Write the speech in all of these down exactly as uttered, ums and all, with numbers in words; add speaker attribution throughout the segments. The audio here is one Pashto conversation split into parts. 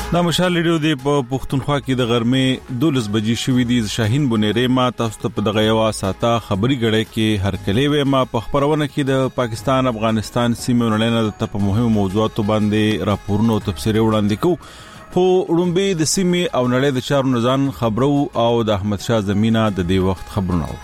Speaker 1: دا مشال ریډیو دی په پښتونخوا کې د غرمې دولس بجې شوې دي. شاهین بنيري ما تاسو ته په دغه یو ساعته خبري غړې کې هر کله وې ما په خبرونه کې د پاکستان افغانستان سیمه ولنه د په مهمو موضوعاتو باندې راپورونه او تفسیر وړاندې کوو. خو وړاندې د سیمه او نړۍ د چارو نزان خبرو او د احمد شاه زمينه د دې وخت خبرونه.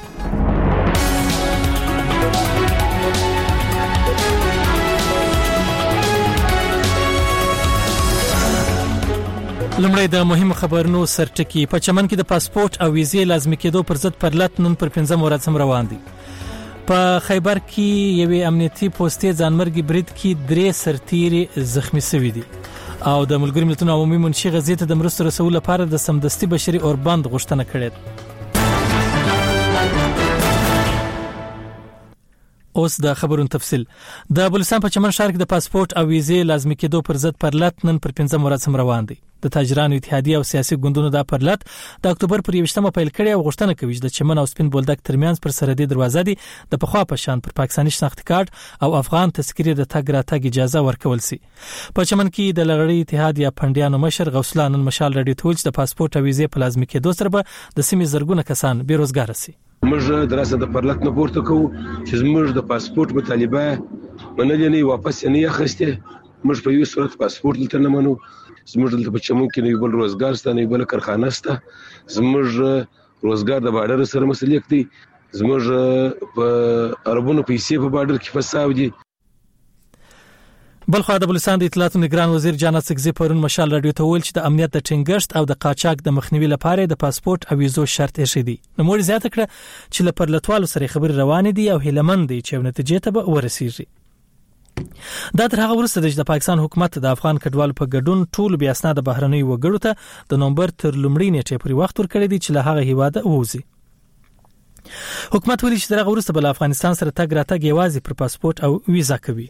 Speaker 2: لمړی د مهمو خبرونو سرټکی. په چمن کې د پاسپورت او ویزې لازمي کېدو پر ضد پرلط نن پر پنځم ورځ هم روان دي. په خیبر کې یوې امنیتي پوسټې ځانمرګي برید کې درې سرتیري زخمی شوي دي او د ملګرو ملتونو عمومي منشي غزې ته د مرستو رسولو لپاره د سمدستي بشري اوربند غوښتنه کړې ده. اوس د خبرونو تفصیل. د بلوچستان په چمن ښار کې د پاسپورت او ویزې لازمي کېدو پر ضد پرلط نن پر پنځم ورځ هم روان دي. د تاجرانو اتحادیه او سیاسي ګوندونو دا پرلط د اکتوبر پر یویشتمه پیل کړي او غوښتنه کوي چې د چمن او سپین بولدک ترمنځ پر سرحدي دروازه دي د پخوا په شان پر پاکستاني شناخت کارت او افغان تذکره د تګ راتګ اجازه ورکول سي. په چمن کې د لغړی اتحادیه پندیانو مشر غوث الله نن مشال رادیو ته چې د پاسپورت او ویزې په لازمي کېدو سره به د سیمې زرګونه کسان بیروزګار سي.
Speaker 3: موږ دراسه د پرلط نه پورته کوو چې موږ د پاسپورت مطالبه منلې نه واپس نه اخیسته. موږ په یو صورت پاسپورت دلته نه منو. زموږ دلته په چمن کې نه بل روزګار ستنه نه بل کارخانه سته. زموږ روزګار د بارډر سره مسلک دي. زموږ په عربونو پیسې په بارډر کې فساد دي.
Speaker 2: بلخو د بلوچستان د اطلاعاتو نگران وزیر جانات سکزي پرون مشال رادیو ته ویل چې د امنیت د ټینګښت او د قاچاق د مخنیوي لپاره د پاسپورت او ویزو شرط ایښی دی. نو موږ زیاته کړه چې له پرلطوالو سره خبرې روانې دي او هیلمن دي چې نتیجې ته به ورسیږي. دا تر هغه وروسته چې د پاکستان حکومت د افغان کډوالو په ګډون ټول بیا اسناد بهرنۍ وګړو ته د نومبر تر لومړۍ نیټې پورې وخت ورکړی دی چې له هغه هیواده ووځي. حکومت ویلي چې دغه وروسته بل افغانستان سره تګ راتګ یوازې پر پاسپورت او ویزا کوي.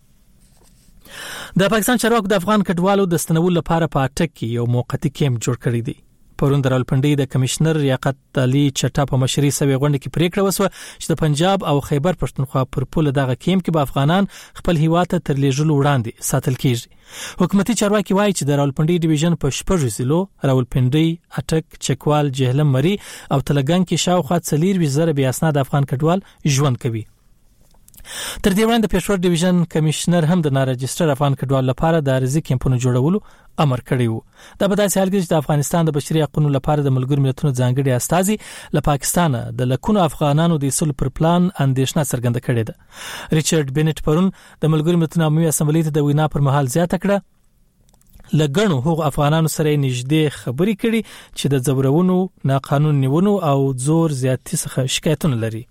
Speaker 2: د پاکستان چارواکو د افغان کډوالو د ستنولو لپاره په اټک کې یو موقتی کیمپ جوړ کړی دی. پرون د راولپنډي د کمشنر ریاقت علي چټا په مشرۍ سوي غونډه کې پریکړه وسوه چې د پنجاب او خیبر پښتونخوا پر پوله دغه کیمپ کې به افغانان خپل هیواد ته تر لیږلو وړاندې ساتل کیږي. حکومتي چارواکي وایي چې د راولپنډي ډیویژن په شپږ ضلعو راولپنډي، اټک، چکوال، جهلم، مري او تلګنګ کې شاوخوا څلور وزره بیا اسناد افغان کډوال ژوند کوي. تر دې وړاندې د پېښور ډیویژن کمشنر هم د ناراجستر افغان کډوال لپاره د ارزي کیمپونو جوړولو امر کړی وو. دا په داسې حال کې چې د افغانستان د بشري حقوقو لپاره د ملګرو ملتونو ځانګړي استازي له پاکستان د لکونو افغانانو د اصول پر پلان اندېښنه څرګنده کړې ده. ریچارډ بینټ پرون د ملګرو ملتونو عمومي اسمبلی ته د وینا پر مهال زیاته کړه لګڼو هغو افغانانو سره نږدې خبرې کړي چې د ځورونو، ناقانون نیونو او زور زیاتی څخه شکایتونه لري.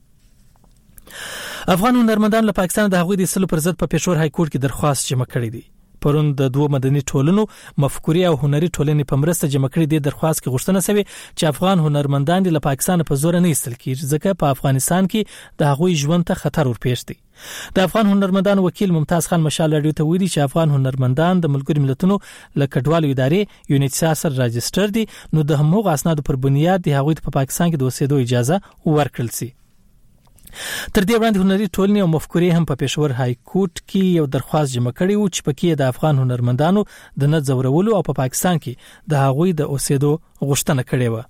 Speaker 2: افغان هنرمندان له پاکستان د هغوی د اصولو پر ضد په پېښور های کورټ کې درخواست جمع کړی دی. پرون د دوه مدني ټولنو مفکوري او هنري ټولنې په مرسته جمع کړی دی درخواست کې غوښتنه شوی چې افغان هنرمندان له پاکستان په زور نه ایستل کیږي ځکه په افغانستان کې د هغوی ژوند ته خطر ورپېښ دی. د افغان هنرمندان وکیل ممتاز خان مشال رادیو ته ویلي چې افغان هنرمندان د ملګرو ملتونو له کډوالو ادارې یونیسا سره راجستر دي نو د همغو اسنادو پر بنیاد د هغوی په پاکستان کې د اوسېدو اجازه ورکړل شي. تر دې وړاندې هنري ټولنې او مفکورې هم په پېښور های کورټ کې یو درخواست جمع کړی و چې پکې د افغان هنرمندانو د نه ځورولو او په پا پاکستان کې د هغوی د اوسېدو غوښتنه کړې و.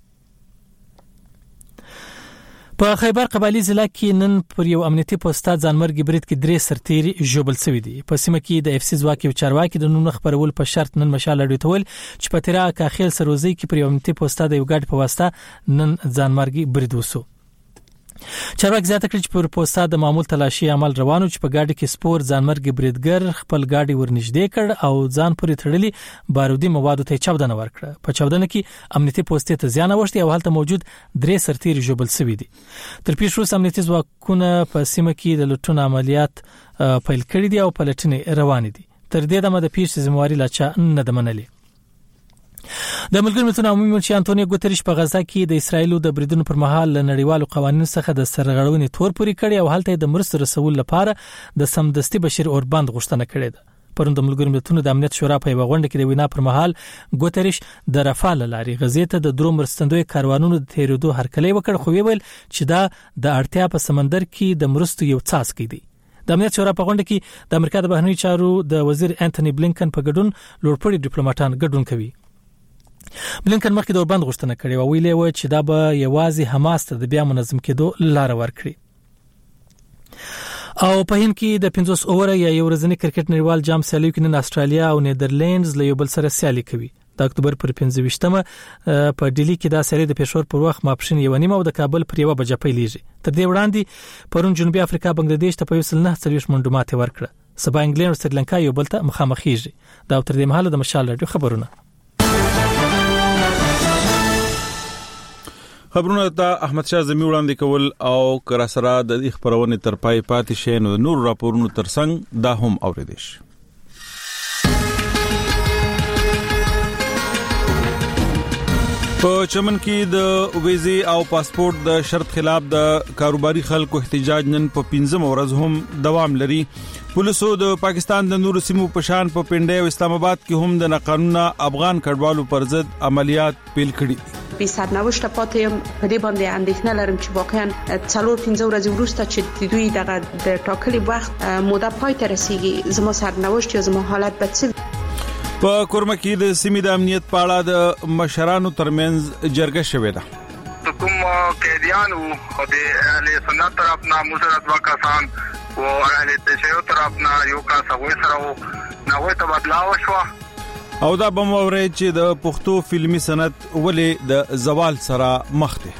Speaker 2: په خیبر قبایلی ضلع کې نن پر یو امنیتي پوسټه ځانمرګي برید کې درې سرتیري ژوبل شوي دي. په سیمه کې د اف سی ځواک یو چارواکي د نوم خبرول په شرط نن مشال اړوي تول چې په تیرا کاخیل سروزي کې پر یو امنیتي پوسټه د یو ګاډ په واسطه نن ځانمرګي برید وسو. چارواکي زیاته کړي چې پر پوسټه د معمول تلاشي عمل روانو چې په ګاډي کې سپور ځانمرګي بریدګر خپل ګاډي ورنږدې کړ او ځان پورې تړلي بارودي موادو ته چاودنه ورکړه. په چاودنه کې امنیتي پوسټې ته زیان اوښتي او هلته موجود درې سرتیري ژوبل شوي دي. تر پیښو وروسته امنیتي ځواکونه په سیمه کې د لوټونو عملیات پیل کړي دي او پلټنې روانې دي. تر دې دمه د پیښې ذمہواري لا چا نه ده منلې. د ملګرو ملتونو عمومي منشي انټونیو ګوتریش په غزا کې د اسرایلو د بریدونو پر مهال له نړیوالو قوانینو څخه د سرغړونې تور پوري کړي او هلته د مرستو رسول لپاره د سمدستي بشري اوربند غوښتنه کړې ده. پرون د ملګرو ملتونو د امنیت شورا په یوه غونډه کې د وینا پر مهال ګوتریش د رافال لارې غزې ته د درو مرستندوی کاروانونو د تیرېدو هرکلی وکړ خو ویل چې دا د اړتیا په سمندر کې د مرستو یو څاڅکی دی. د امنیت شورا په غونډه کې د امریکا د بهرنی چارو د وزیر انټونی بلینکن په ګډون لوړپوړي ډیپلوماټان ګډون کوي. بلینکن مخکې د اوربند غوښتنه کړې او ویلي و چې دا به یوازې حماس ته د بیا منظم کېدو لار ورکړي. او په هند کې د پنځوس اوور یا یو ورځنی کرکټ نړیوال جام سیالیو کې نن استرالیا او نیدرلینډز له یو بل سره سیالي کوي. د اکتوبر پر پنځه ویشتمه په ډیلی کې دا سیالي د پېښور پر وخت ماپښین یو نیمه او د کابل پر یو بجې پیلېږي. تر دې وړاندې پرون جنوبي افریقا بنگلاديش ته په یو سل نه څلوېښت منډه ماته ورکړه. سبا انګلند او سریلانکا یو بل ته مخامخېږي. دا تر دې مهاله د مشال رادیو خبرونه.
Speaker 1: خبرونه ته احمد شاه زمي وړاندې کول او کرا سره د خبرونه تر پای پاتې شي نو نور راپورونو ترڅنګ دا هم اوریدل شي. په چمن کې د ویزې او پاسپورت د شرط خلاف د کاروباري خلکو احتجاج نن په پنځم ورځ هم دوام لري. پولیسو د پاکستان د نورو سیمو په شان په پنډي او اسلام آباد کې هم د ناقانونه افغان کډوالو پر ضد عملیات پیل کړي.
Speaker 4: بي سرنوشت پاتې په دې باندې اندېښنه لرم چې واقعا څلور پنځه ورځې وروسته چې دوی دغه د ټاکلي وخت موده پای ته رسیږي زموږ سرنوشت یا زموږ حالت به څه.
Speaker 1: په کورمه کې د سیمې د امنیت په اړه د مشرانو ترمنځ جرګه شوې ده.
Speaker 5: کوم قیدیان او د اهل سنت طرف نه مسرت وکاسان او اهل تشیع طرف نه یو کا سوي سره نوې تبادله وشو
Speaker 1: او دا به موري چې د پښتو فلمي صنعت ولې د زوال سره مخ ده.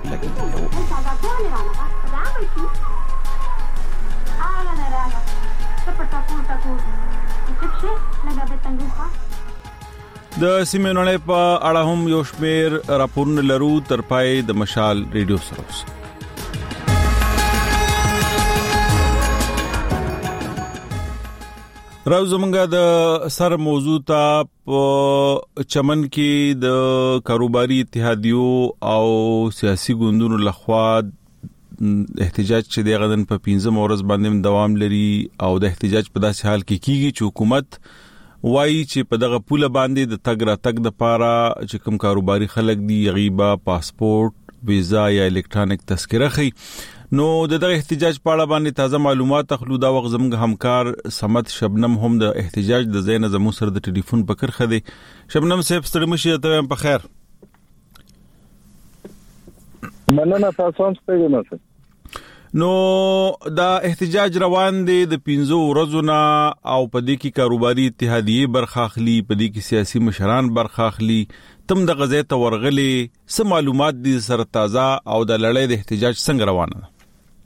Speaker 1: د سیمینونې په اړه هم یو شمېر راپورونه لرو تر پای د مشال ریډیو سره اوس. راو زمونږه د سر موضوع ته په چمن کې د کاروباري اتحادیو او سیاسي ګوندونو لخوا احتجاج چې د غدن په پنځم ورځ باندې دوام لري او د احتجاج په داسې حال کې کیږي چې حکومت وایي چې په دغه پوله باندې د تګ را تګ د پاره چې کوم کاروباري خلک دی غیبا پاسپورت ویزا یا الکترونیک تذکره خي. نو دغه احتجاج په اړه باندې تازه معلومات اخلو. دا وخت زموږ همکار سمت شبنم هم د احتجاج د زین زمو سره د ټلیفون په کرخه دی. شبنم صاحب ستړي مشي ته په خیر.
Speaker 6: مننه تاسو هم ستړي مشه.
Speaker 1: نو دا احتجاج روان دی د پنځو ورځو نه او په دې کې کاروباري اتحادیه برخه اخلي, په دې کې سیاسي مشران برخه اخلي. تم د غزې ته ورغلي څه معلومات دي سره تازه او د لړۍ د احتجاج څنګه روانه ده؟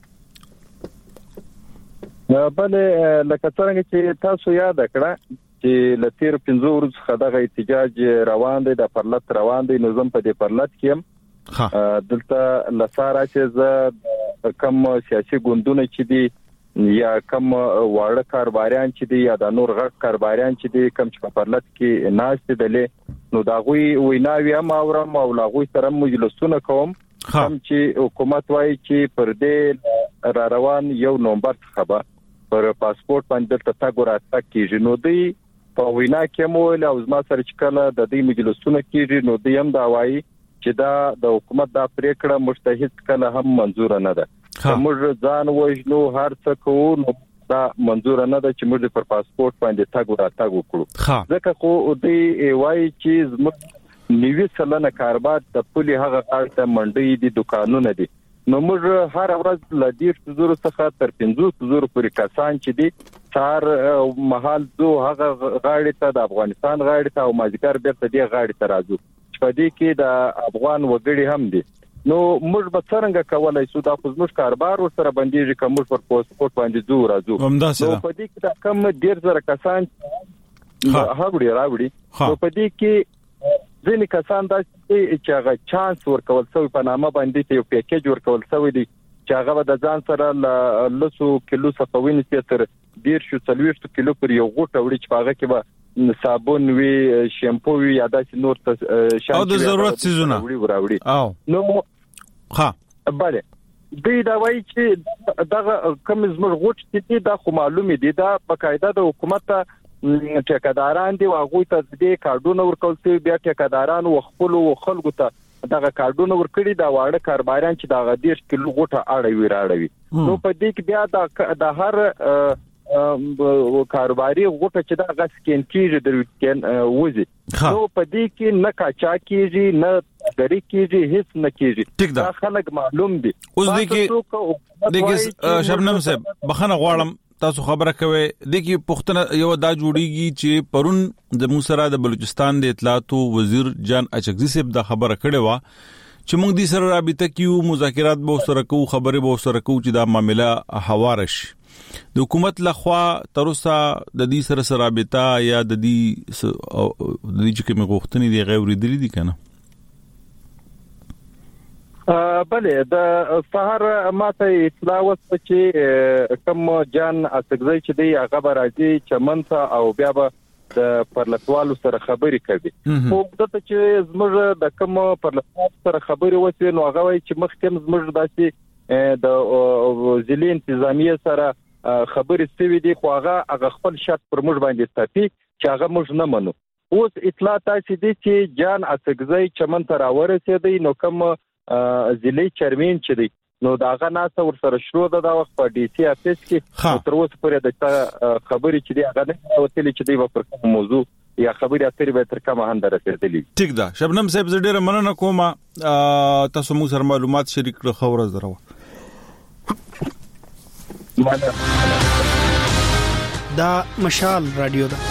Speaker 6: بله لکه څنګه چې تاسو یاد کړه چې لتیر پنځو ورځو څخه دغه احتجاج روان دی, د پرلط روان دی. نو زم په دې پرلط کې دلته لساره چې ز کم سیاسي ګوندونه چې دي یا کم واړه کاروباریان چې دي یا د نور غټ کاروباریان چې دي کم چې په پرلط کې ناشته دلې نو دا غوي ویناوي هم اورم او لا غوي سره مجلسونه کوم کم چې حکومت وایي چې پر دې را روان یو نومبر څخه به پر پاسپورت باندې تر تا ګورا تک کیږي. نو دی په وینا کې مو او زما سره چې کله د دې مجلسونه کیږي نو دی هم دا وایي چې دا د حکومت دا پریکړه مجتهد کله هم منزور نه ده. موږ ځان وژنو هر څه کوو نو دا منزور نه ده چې موږ پر پاسپورت باندې تاګ ورا تاګ وکړو. ځکه خو دی وایي چې زموږ نیوي سلنه کاروبار د پولي هغه کارته منډي دي دکانونه دي. نو موږ هر ورځ ل دې زرو څخه تر پنځوس زرو پورې کسان چې دي څار محل دو هغه غاړي ته د افغانستان غاړي ته او ماجګر بیرته دی غاړي ته راځو په دې کې د افغان وګړي هم دي. نو موږ به څنګه کولای شو دا خو زموږ کاروبار ورسره باندې کوم پر پاسپورت باندې زو راځو. نو په دې کې دا کم ډیر زره کسان هغوړي راوړي. نو په دې کې ځینې کسان دا چې هغه چانس ورکول شوی په نامه باندې یو پیکیج ورکول شوی دی چې هغه د ځان سره لسو کیلو صفوین تر ډیر شو څلوېښت کیلو پر یو غوټه وړي چې هغه کې به صابون وی شیمپو وی یا داسې نور ته
Speaker 1: شامل او د ضرورت سيزونه
Speaker 6: وراوړي.
Speaker 1: او
Speaker 6: نو
Speaker 1: ها
Speaker 6: bale دوی دا وایي چې دا کوم زموږ غوټ چې دا خو معلومه دي دا په قاعده د حکومت ټیکاداران دي او هغه ته د کارډونو ورکول شي بیا ټیکاداران او خپل خلکو ته دغه کارډونه ورکړي دا واړه کاروباریان چې دغه دیش کیلو غوټه اړوي راړوي نو په دې کې بیا د هر کاروباري غوټه چې دا غس کین کیږي د وکین وځي نو په دې کې نه کاچا کیږي نه غری کیږي هیڅ نه کیږي دا خلک معلوم دي
Speaker 1: اوس دې کې دغه شبنم صاحب بخنه غواړم تاسو خبره کوي د کی پښتنه یو دا جوړیږي چې پرون د موسرا د بلوچستان د اطلاعاتو وزیر جان اچکزي صاحب دا خبره کړې و چې موږ دې سره رابطه کیو مذاکرات به سره کوو خبره به سره کوو چې دا معاملې هوارش د حکومت لخوا تر اوسه د دې سره سره رابطه یا د دې د دې چې کوم غوښتنې دی غیر ورېدلې دي کنه
Speaker 6: بله د سحر ماته اطلاع وسه چې کوم جان اڅګزی چې دی هغه راځي چمن ته او بیا به د پرلطوالو سره خبرې کوي خو دته چې زموږ د کوم پرلطوال سره خبرې وسی نو هغه وایي چې مخکې زموږ داسې د ضلع انتظامیه سره خبرې سوي دي خو هغه هغه خپل شرط پر موږ باندې ستاپي چې هغه موږ نه منو اوس اطلاع تاسو دي چې جان اڅګزی چمن ته راورسېدی نو کوم ضلع چیرمن چې دی نو داغه ناسه ور سره شروع ده دا وخت په ډي سي افیس کې تر اوسه پورې د خبرې چې دی هغه نه وتلی چې دی په کوم موضوع یا خبرې اترې به تر کومه هند رسېدلې
Speaker 1: ټیک ده شبنم صاحب زه ډیره مننه کوم تاسو موږ سره معلومات شریک کړو خبره زراو
Speaker 7: دا مشال رادیو ده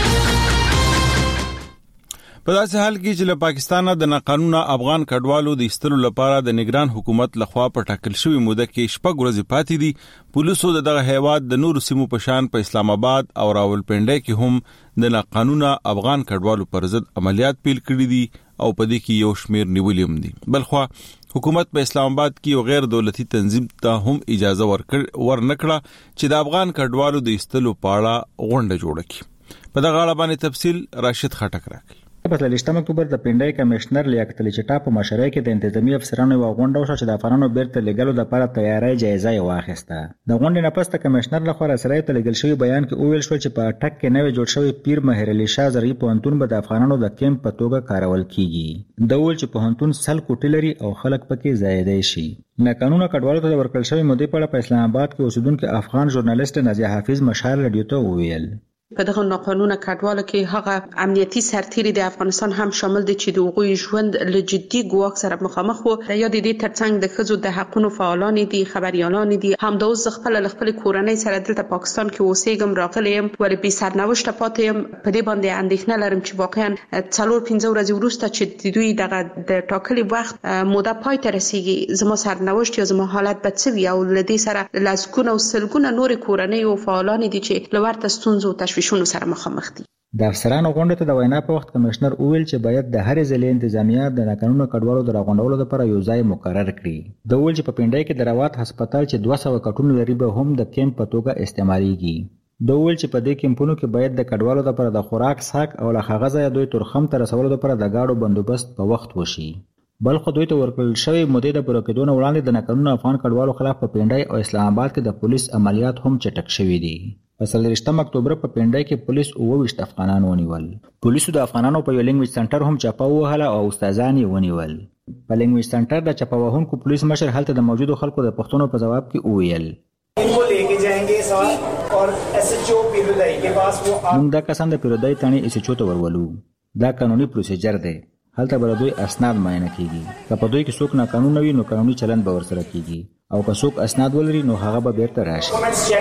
Speaker 1: په داسې حال کې چې له پاکستانه د ناقانونه افغان کډوالو د ایستلو لپاره د نگران حکومت لخوا په ټاکل شوی موده کې شپږ ورځې پاتې دي پولیسو دغه هیواد د نورو سیمو په شان په اسلام آباد او راولپنډي کې هم د ناقانونه افغان کډوالو پر ضد عملیات پیل کړي دي او په دې کې یو شمیر نیولیم دي بلخوا حکومت په اسلام آباد کې یو غیر دولتي تنظیم ته هم اجازه ورکړ ورنکړه چې د افغان کډوالو د ایستلو په اړه غونډه جوړه کړي په دغه اړه باندې تفصیل راشد خټک راکړي
Speaker 8: په لشتم اکتوبر د پنډای کمشنر لیاقت علي چټا په مشرۍ کې د انتظامی افسرانو یو غونډه وشوه چې د افغانانو بیرته لګلو لپاره تیاری جایزه یې واخیسته د غونډې نه پس د کمشنر لخوا سره ته لګل شوی بیان کې وویل شو چې په ټک کې نوې جوړ شوی پیر مهر علي شاه زرعي پوهنتون به د افغانانو د کیمپ په توګه کارول کیږي د ول چې پوهنتون سل کوټی لري او خلک پکې زیاده شي ناقانونه کډوالو ته ورکړل شوی مودې په اړه په اسلام آباد کې اوسیدونکو افغان ژورنالیست نازیه حافظ مشال رادیو ته وویل
Speaker 4: په دغه ناقانونه کډوالو کې هغه امنیتي سرتیري د افغانستان هم شامل دي چې د حقوقي ژوند له جدي ګواښ سره مخامخ وو د یاد دي ترڅنګ د ښځو د حقوقو فعالان دي خبريالان دي هم د اوس خپل خپل کورنۍ سره دلته پاکستان کې اوسېږم راغلم ولې به سرنوشت پاتې په دې باندې اندېښنه لرم چې واقعا څلور پنځه ورځې وروسته چې دوی دغه د ټاکلي وخت موده پای ته رسیږي زموږ سرنوشت یا زموږ حالت به څه وي او لدې سره لاسکونه او سلګونه نور کورنۍ او فعالان دي چې لورته ستونزو تشویشونو سره مخامخ دي
Speaker 8: د افسرانو غونډه ته د وینا په وخت کمشنر اویل چې باید د هر ځلې انتظامیه د ناقانونه کډوالو د راغونډولو لپاره یو ځای مقرر کړي د ویل چې په پنډای کې د روات هسپتال چې دوه سوه کټونه لري به هم د کیمپ په توګه استعماليږي د ویل چې په دې کیمپونو کې باید د کډوالو لپاره د خوراک ساک او له هغه ځای دوی ترخم ته رسولو لپاره د گاډو بندوبست په وخت وشي بلخو دوی ته ورکړل شوی مودې د پوره کېدو وړاندې د ناقانونه افغان کډوالو خلاف په پنډای او اسلام آباد کې د پولیس عملیات هم چټک شوي دي په څلورشتم اکتوبر په پنډای کې پولیس اوه ویشت افغانان ونیول پولیسو د افغانانو په یو لینګویج سنټر هم چاپه وهله او استادان یې ونیول په لینګویج سنټر د چاپه وهونکو پولیس مشر هلته د موجودو خلکو د پښتنو په جواب کې وویل
Speaker 9: इनको लेके जाएंगे साथ और एसएचओ پیرودای के पास वो
Speaker 8: موږ دا کسان د پیرودای تانی ایسچو ته ورولو دا قانوني پروسیجر دی هلته به دوی اسناد معاینه کیږي که په دوی کې څوک ناقانونه وي نو قانوني چلند به ورسره کیږي او که څوک اسناد ولري نو هغه به بیرته راشي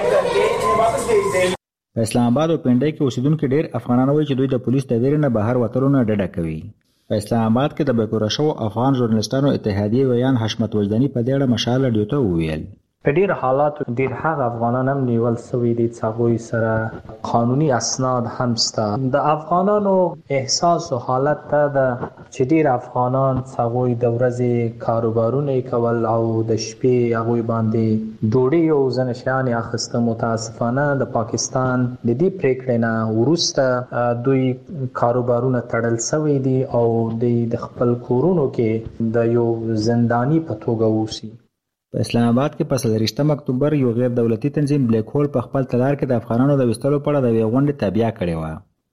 Speaker 8: په اسلام آباد او پنډای کې اوسیدونکو ډېر افغانان وایي چې دوی د پولیس د ویرې نه بهر وتلو نه ډډه کوي په اسلام آباد کې د بیکوره شو افغان ژورنالستانو اتحادیه ویان حشمت وجداني په دې اړه مشال رادیو ته وویل
Speaker 10: په ډیر حالات ډیر هغه افغانان هم نیول سوي دي چې سره قانوني اسناد هم شته د افغانانو احساس او حالت ته د چې ډیر افغانان څنګه د ورځې کاروبارونه کول او د شپې هغه باندې ډوډۍ او ځنشان اخیسته متاسفانه د پاکستان د دې پریکړې نه ورسته دوی کاروبارونه تړل سوي دي او د خپل کورونو کې د یو زندانی په توګه اوسي
Speaker 8: په اسلام آباد کې په څلورشتم اکتوبر یو غیر دولتي تنظیم بلیک هول په خپل تلار کې د افغانانو د وستلو په اړه د غونډې تابع کړې و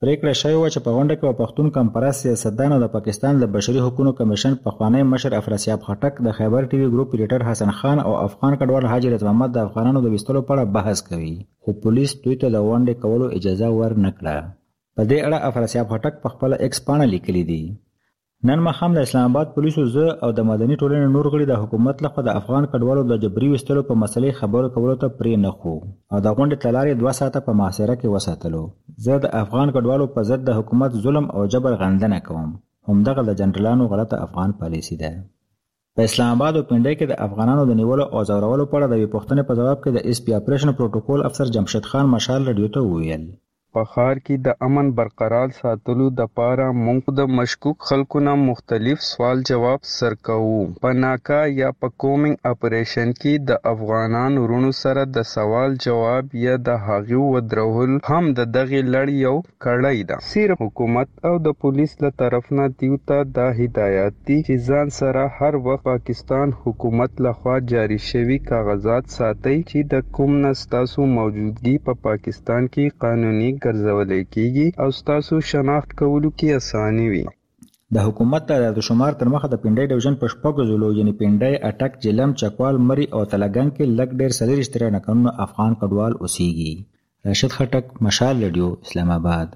Speaker 8: پریکړه شوې و چې په غونډه کې پښتون کمپرس سیاستدان او د پاکستان د بشري حقوقو کمیشن پخوانی مشر افراسیاب خټک، د خیبر ټي وي ګروپ ایډیټر حسن خان او افغان کډوال حاجی رضا محمد د افغانانو د وستلو په اړه بحث کوي، خو پولیس دوی ته د غونډې کولو اجازه ورنکړه. په دې اړه افراسیاب خټک په خپل ایکس پاڼه لیکلي دي: نن مخام د اسلام آباد پولیسو زه او د مدني ټولنې نور غړي د حکومت لخوا د افغان کډوالو د جبري وستلو په مسلې خبرو کولو ته پرې نه خو او د غونډې تلارې دوه ساعته په محاصره کې وساتلو. زه د افغان کډوالو په ضد د حکومت ظلم او جبر غندنه کوم. همدغه د جنرالانو غلطه افغان پالیسي ده. په اسلام آباد او پنډۍ کې د افغانانو د نیولو او ځورولو په اړه د یوې پوښتنې په جواب کې د اس پی اپریشن پروتوکول افسر جمشید خان مشال رادیو ته وویل:
Speaker 11: په ښار کې د امن برقرار ساتلو دپاره موږ د مشکوک خلکو نه مختلف سوال جواب سر کوو. په ناکا یا په کومینګ اپریشن کې د افغانان ورونو سره د سوال جواب یا د هغې ودرول هم د دغې لړ یو کړۍ ده. صرف حکومت او د پولیس له طرف نه دیو ته دا هدایت دي چې ځان سره هر وخت پاکستان حکومت لخوا جاری شوي کاغذات ساتئ چې د کوم نه ستاسو موجودګي په پا پاکستان کې قانوني ګرځولای کیږي او ستاسو شناخت کولو کې اساني وي.
Speaker 8: د حکومت د شمار تر مخه د پنډۍ ډیویژن په شپږو ضلعو یعنې پنډۍ، اټک، جیلم، چکوال، مري او تلګنګ کې لږ ډېر څلېرویشت ترې ناقانونه افغان کډوال اوسېږي. راشد خټک، مشال رادیو، اسلام آباد.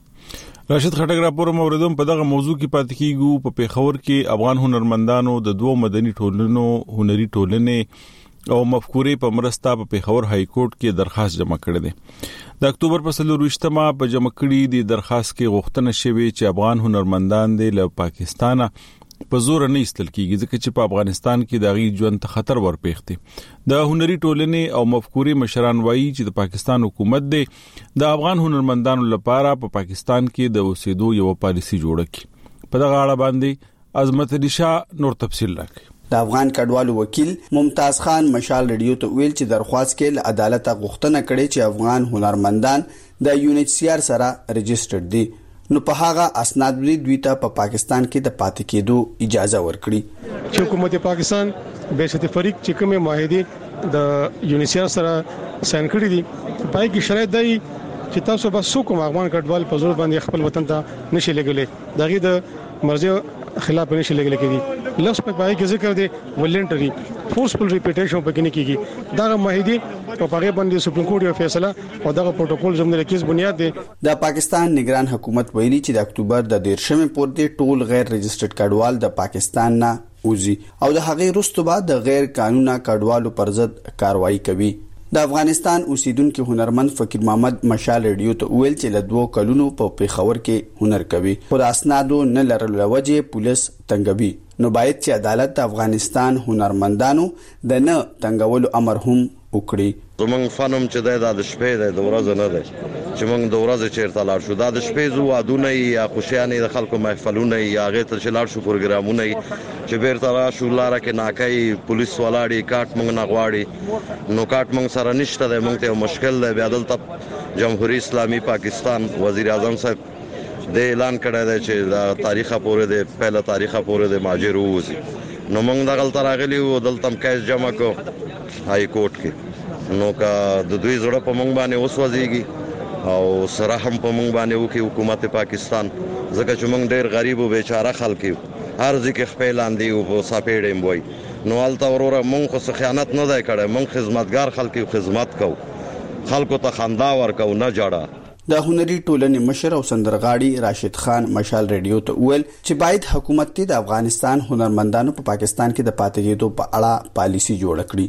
Speaker 1: راشد خټک راپور موردوم په دغه موضوع کې پاتې کیږو. په پیښور کې افغان هنرمندانو د دوو مدني ټولنو هنري ټولنې او مفکورې په مرسته په پیښور های کورټ کې درخواست جمع کړی دی. د اکتوبر په څلورویشتمه په جمع کړي د درخواست کې غوښتنه شوې چې افغان هنرمندان د له پاکستانه په زور نه ایستل کیږي ځکه چې په افغانستان کې د غي ژوند ته خطر ورپېښ دي. د هنري ټولنې او مفکورې مشران وایي چې د پاکستان حکومت دی د افغان هنرمندانو لپاره په پا پاکستان کې د اوسېدو یو پالیسي جوړه کړي. په دغه اړه باندې عظمت علي شاه نور تفصیل راکړي.
Speaker 12: د افغان کډوالو وکیل ممتاز خان مشال رادیو ته ویل چې درخواست کې له عدالت غوښتنه کړې چې افغان هنرمندان د یو ان ایچ سی آر سره رجسټرډ دي، نو په هغه اسناد دوی ته په پاکستان کې د پاتې کېدو اجازه ورکړي.
Speaker 13: چې حکومت پاکستان بهشت فریق چې کومه معاهده د یو ان ایچ سی آر سره ساين کړې دي، پای کې شرایط دی چې تاسو به څوک افغان کډوال په زور باندې خپل وطن ته نشي لګولې، دغه د مرزي خلاف نشي لګولې کېږي. لفظ په پای کې ذکر دی ولنټري فورسفل ریپیټیشن په کې نه کېږي. دا معاهده په هغه باندې سپریم کورټ یو فیصله او دا پروتوکول زموږ د کیس بنیاد دی.
Speaker 12: د پاکستان نگران حکومت ویلي چې د اکتوبر د دیرشمه پورې ټول غیر رجسټرډ کډوال د پاکستان نه وځي او د هغې وروسته بعد د غیر قانوني کډوالو پر ضد کاروایی کوي. د افغانستان اوسیدونکو هنرمند فقیر محمد مشال رادیو ته ویل چې له دوه کلونو په پیښور کې هنر کوي، خو د اسنادو نه لرلو وجه پولیس تنګوي، نو باید چې عدالت د افغانستان هنرمندانو د نه تنګولو امر هم وکړي.
Speaker 14: زمونږ فنم چې دی دا د شپې دی، د ورځې نه دی چې موږ د ورځې چیرته لاړ شو. دا د شپې زو وادونه یا خوشیانې د خلکو محفلونه یا هغې ته چې لاړ شو پروګرامونه چې بیرته راشو لاره کې ناکای پولیس ولاړي کارت موږ نه غواړي، نو کارت موږ سره نشته دی، موږ ته مشکل دی. بیا دلته جمهوریت اسلامي پاکستان وزیر اعظم صاحب د اعلان کړی دی چې د تاریخه پورې د پهله تاریخه پورې د ماجر ووځي، نو موږ دغلته راغلي وو، دلته هم کیس جمع کو های کورټ کې، نو که د دوی زړه په موږ باندې وسوځيږي او سره هم په موږ باندې وکي حکومت پاکستان، ځکه چې موږ ډېر غریب او بیچاره خلک یو، هر ځکه خپل لاندې او صاپېډم وای، نو الته وروره موږ خو خیانت نه دی کړی، موږ خدمتګار خلک یو، خدمت کو، خلکو ته خندا ورکو نه جوړه.
Speaker 12: د هنري ټولنې مشر او سندرغاړي راشد خان مشال رادیو ته ویل چې باید حکومت د افغانستان هنرمندانو په پاکستان کې د پاتې کېدو په اړه پالیسي جوړ کړي.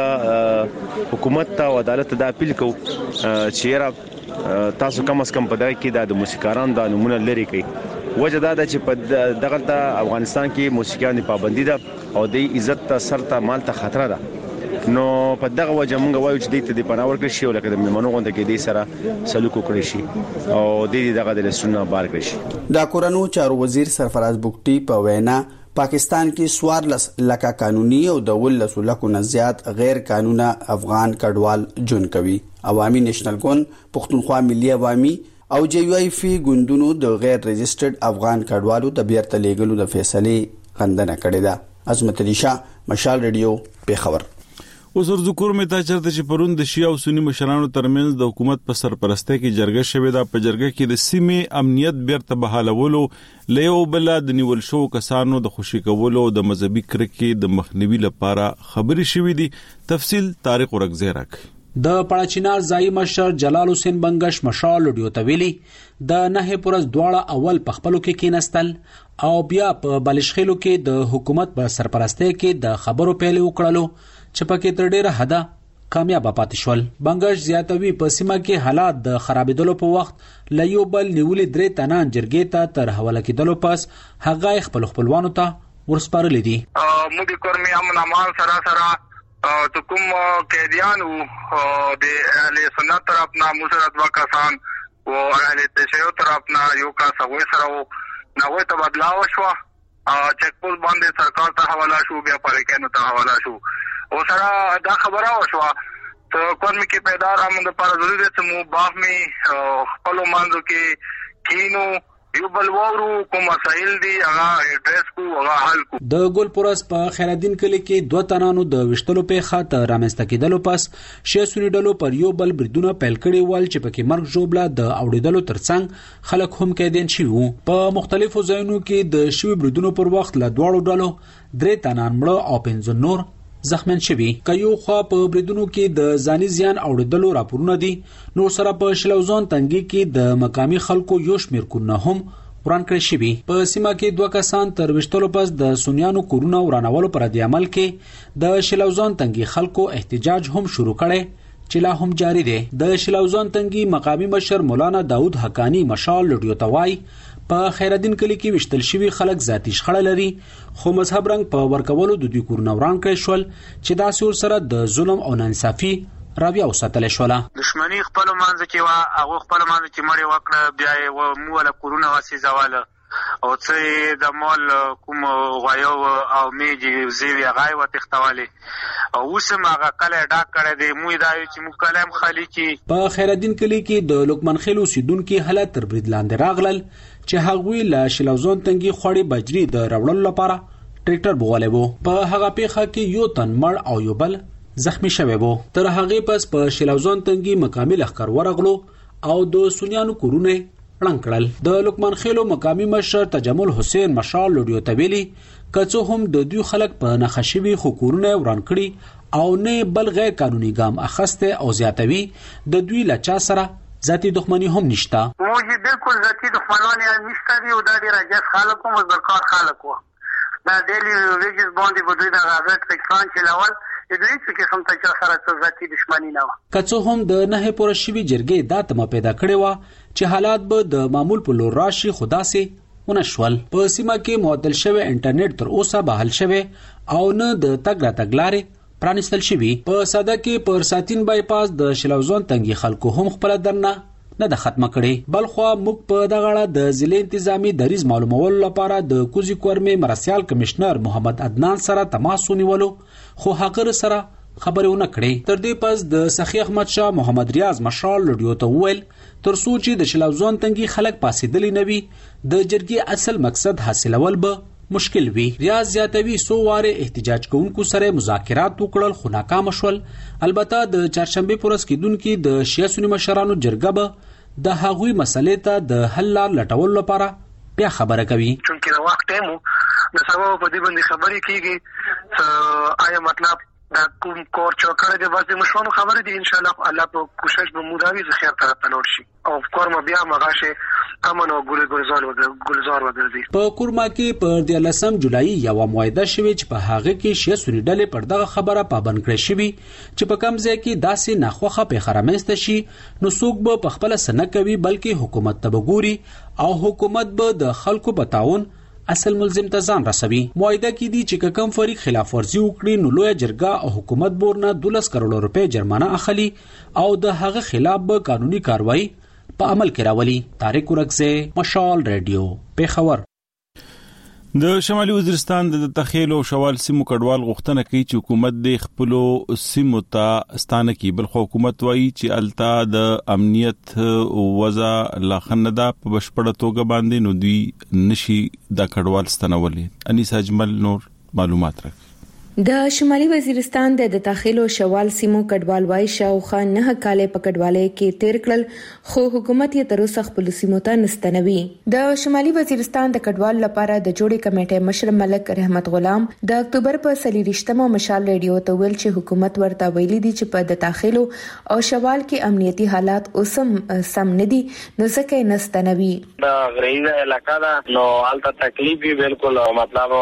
Speaker 15: موږ حکومت ته عدالت ته اپیل کوو چې تاسو کم از کم په دغه کې د موسیقارانو د نمونه لري کوي. وجه دا ده چې په دغه افغانستان کې موسیقیانو پابندي ده او د عزت ته سر ته مال ته خطر ده، نو په دغه وجه موږ وایو چې د دې پناه ورکړي شي او لکه د میمنو غونډه کې د سره سلوک وکړي شي او د دې دغه د لسونه بار کړی شي.
Speaker 12: د کورونو چارو وزیر سرفراز بوکټي په وینا پاکستان کې سوارلس لکه قانوني او د ولس لکو نه زیات غیر قانوني افغان کډوال جون کوي. عوامي نېشنل ګوند، پښتونخوا ملي عوامي او جی یو آی فی ګوندونو د غیر رجسټرډ افغان کډوالو د بیرته لیږلو د فیصلې غندنه کړې ده. عظمت علي شاه، مشال رادیو، پیښور.
Speaker 1: اوس ذکر مې تا چرته چې پرون د شیعه او سنی مشرانو ترمنځ د حکومت په سرپرستی کې جرګه شوې ده. په جرګه کې د سیمې امنیت بیرته بحالولو له یو بل د نیول شو کسانو د خوشي کولو او د مذهبي کرکې د مخنیوي لپاره خبرې شوې دي. تفصیل طارق ورغزی راکړي.
Speaker 16: د پړاچینار ځای مشر جلال حسین بنگش مشال لډیو تویلی د نه پورز دواړه اول په خپلو کې کېنستل او بیا په بلشخیلو کې د حکومت په سرپرستی کې د خبرو پیل وکړلو چې پکې تر ډیره حدا کامیاب پاتې شول. بنگش زیاتوي په سیمه کې حالات د خرابېدلو په وخت لیوبل نیولې درې تنان جرګې ته تر حواله کېدلو پس هغه خپل خپلوانو ته ورسپارلې دي.
Speaker 5: مودي کورمي امن امان سره سره تو کوم قیدیانو د اهل سنت طرف نه مسرت وکاسان او اهل تشیع طرف نه یو کا سوي سره نوې تبادله وشو. چیک پوسټ باندې سرکار ته حواله شو بیا پریکانو ته حواله شو او سره دا خبره وشو ته کوم کې پیدار امن لپاره ضروري ده چې مو باغ می خپل مانځو کې کینو یو بل وورو کوم مسائل دي هغه اډریس کو هغه حل کو.
Speaker 16: د ګل پورس په خیرالدین کلی کې دوه تنانو د وشتلو په خاطر رامنځته کېدلو پس شې سوري ډلو پر یو بل بریدونه پیل کړي ول چې پکې مرګ جوړبله د اوړېدلو ترڅنګ خلک هم کېدین شي وو. په مختلفو ځایونو کې د شوی بریدونو پر وخت له دواړو ډلو درې تنان مړه او پنځه نور زخمن شوي. کيو خو په بریدونو کې د ځاني زیان اوړېدلو راپورونه دي. نو سره په شلوزان تنګي کې د مقامی خلکو یو شمیر کورونه هم وران کړی شوي. په سیمه کې دوه کسان تر وشتلو پس د سنیانو کورونه ورانولو پر دی عمل کې د شلوزان تنګي خلکو احتجاج هم شروع کړي چې لا هم جاری دی. د شلوزان تنګي مقامی مشر مولانا داود حقانی مشال لډیو توای په خیرالدین کلی کې وشتل شوی خلک ذاتی شخړه لري خو مذهب رنګ په ورکولو د دوی کورونه وران کړی شول چې دا سور سره د ظلم او نانصافي راوی او ساتل شوله.
Speaker 17: دښمنی خپل مانځ کې وا هغه خپل مانځ کې مړی وکړه بیا یې مو ولا کورونه واسي زواله او څه د مال کوم غوایو او میږي زیوی غای و تختواله او وسم هغه کله ډاک کړه دی مو دا چې مو کلام خالی کې.
Speaker 16: په خیرالدین کلی کې د لوکمن خیلو سیدونکو حالت تر برید لاندې راغلل چې هغوی له شلوزون تنګي خوړې بجری د راوړلو لپاره ټریکټر بوغاله وو. په هغه پیخه کې یو تن مړ او یو بل زخمی شوی وو. تر هغه پس په شلوزون تنګي مقامی لخر ورغلو او د سنیانو کورونه رنګ کړل. د لوکمن خیلو مقامی مشر تجمل حسین مشال لډیو تویلی کڅو هم د دوی خلک په نخښوي خو کورونه وران کړي او نه بل غیر قانوني ګام اخسته او زیاتوي د دوی لچا سره ذاتی دښمنی هم نشتا.
Speaker 17: موږ بالکل ذاتی دښمنانی نشته دی او دا ډیر راځي خلکو مزدکار خلکو دا ډیلی ویجز باندې په دوی د غاټ پکان چلاول د دوی څخه هم تاسو سره ذاتی دښمنی نه و.
Speaker 16: کڅو هم د نه پوره شوی جرګې دا تمه پیدا کړې و چې حالات به د معمول په لور راشي خدا سي ونشول. په سیمه کې معطل شوی انټرنیټ تر اوسه بحال شوی او نه د تګ را تګلارې پرانستل شوی. په ساده کې پر ساتین بایپاس د شلوزون تنګي خلکو هم خپل درنه نه د ختمه کړي. بلخو موږ په دغه اړه د ضلع انتظامی دریز معلومولو لپاره د کوزي کورمه مرسیال کمشنر محمد عدنان سره تماس ونیولو خو هغه سره خبرونه ونه کړې. تر دې پس د سخی احمد شاه محمد ریاض مشال لډیو ته ویل تر سوچي د شلوزون تنګي خلک پاسېدلی نوي د جرګې اصل مقصد حاصلول به مشکل وی. ریاض زیاتوي سو واره احتجاج کوونکو سره مذاکرات وکړل خو ناکام شول. البته د چهارشنبه پورس کېدونکو د شیعه سنی مشرانو جرګه به د هغوی مسلې ته د حل لار لټول لپاره بیا خبره کوي.
Speaker 17: چونکه د وخت ټیمو د سبا په دې باندې خبرې کیږي آیا مطلب دا کوم کور چوکړه د واسه مشونو خبره دي ان شاء الله الله په کوشش به موداوي خیر طرف ته لور شي او کورما بیا مغاشه امن او ګل ګلزار و ګلزار ودرځي. په کورما کې په د لسم جولای یو معاهده شوی چې په هغه کې شیعه سنی ډلې پر دغه خبره پابند کړې شوی چې په کم ځای کې داسې ناخوخه په خرمسته شي نو څوک به په خپل سن کوي بلکې حکومت ته وګوري او حکومت به د خلکو په تعاون اصل ملزم ته ځان رسوي. معاهده کې دي چې کوم فریق خلاف ورزي وکړي نو لوی جرګه او حکومت بورنه دولس کروڑ روپے جرمانه اخلي او د هغه خلاف به قانوني کاروایی په عمل کې راولي. طارق ورغزی مشال رادیو پیښور.
Speaker 1: د شمالي وزیرستان د تخیل او شوال سیمو کډوال غوښتنه کوي چې حکومت د خپل سیمو ته ستانه کوي. بل خو حکومت وایي چې التا د امنیت وضع لا خندا په بشپړه توګه باندې نو دوی نشي د کډوال ستنولې. انیس اجمل نور معلومات راکړي.
Speaker 18: د شمالي وزیرستان د داخلو شوال سیمو کډوال وای شاوخوا نه کاله په کډوالۍ کې تیر کړل خو حکومت یې تر اوسه خپل سیمو ته نستنوي. د شمالي وزیرستان د کډوال لپاره د جوړې کمیټې مشر ملک رحمت غلام د اکتوبر په سلیریشتمه مشال ریډیو ته ویل چې حکومت ورته ویلي دي چې په د داخلو او شوال کې امنیتي حالات اوسم سم نه دي نو ځکه یې نستنوي.
Speaker 19: د غریزه علاقہ دا نو الته تکلیف بالکل مطلب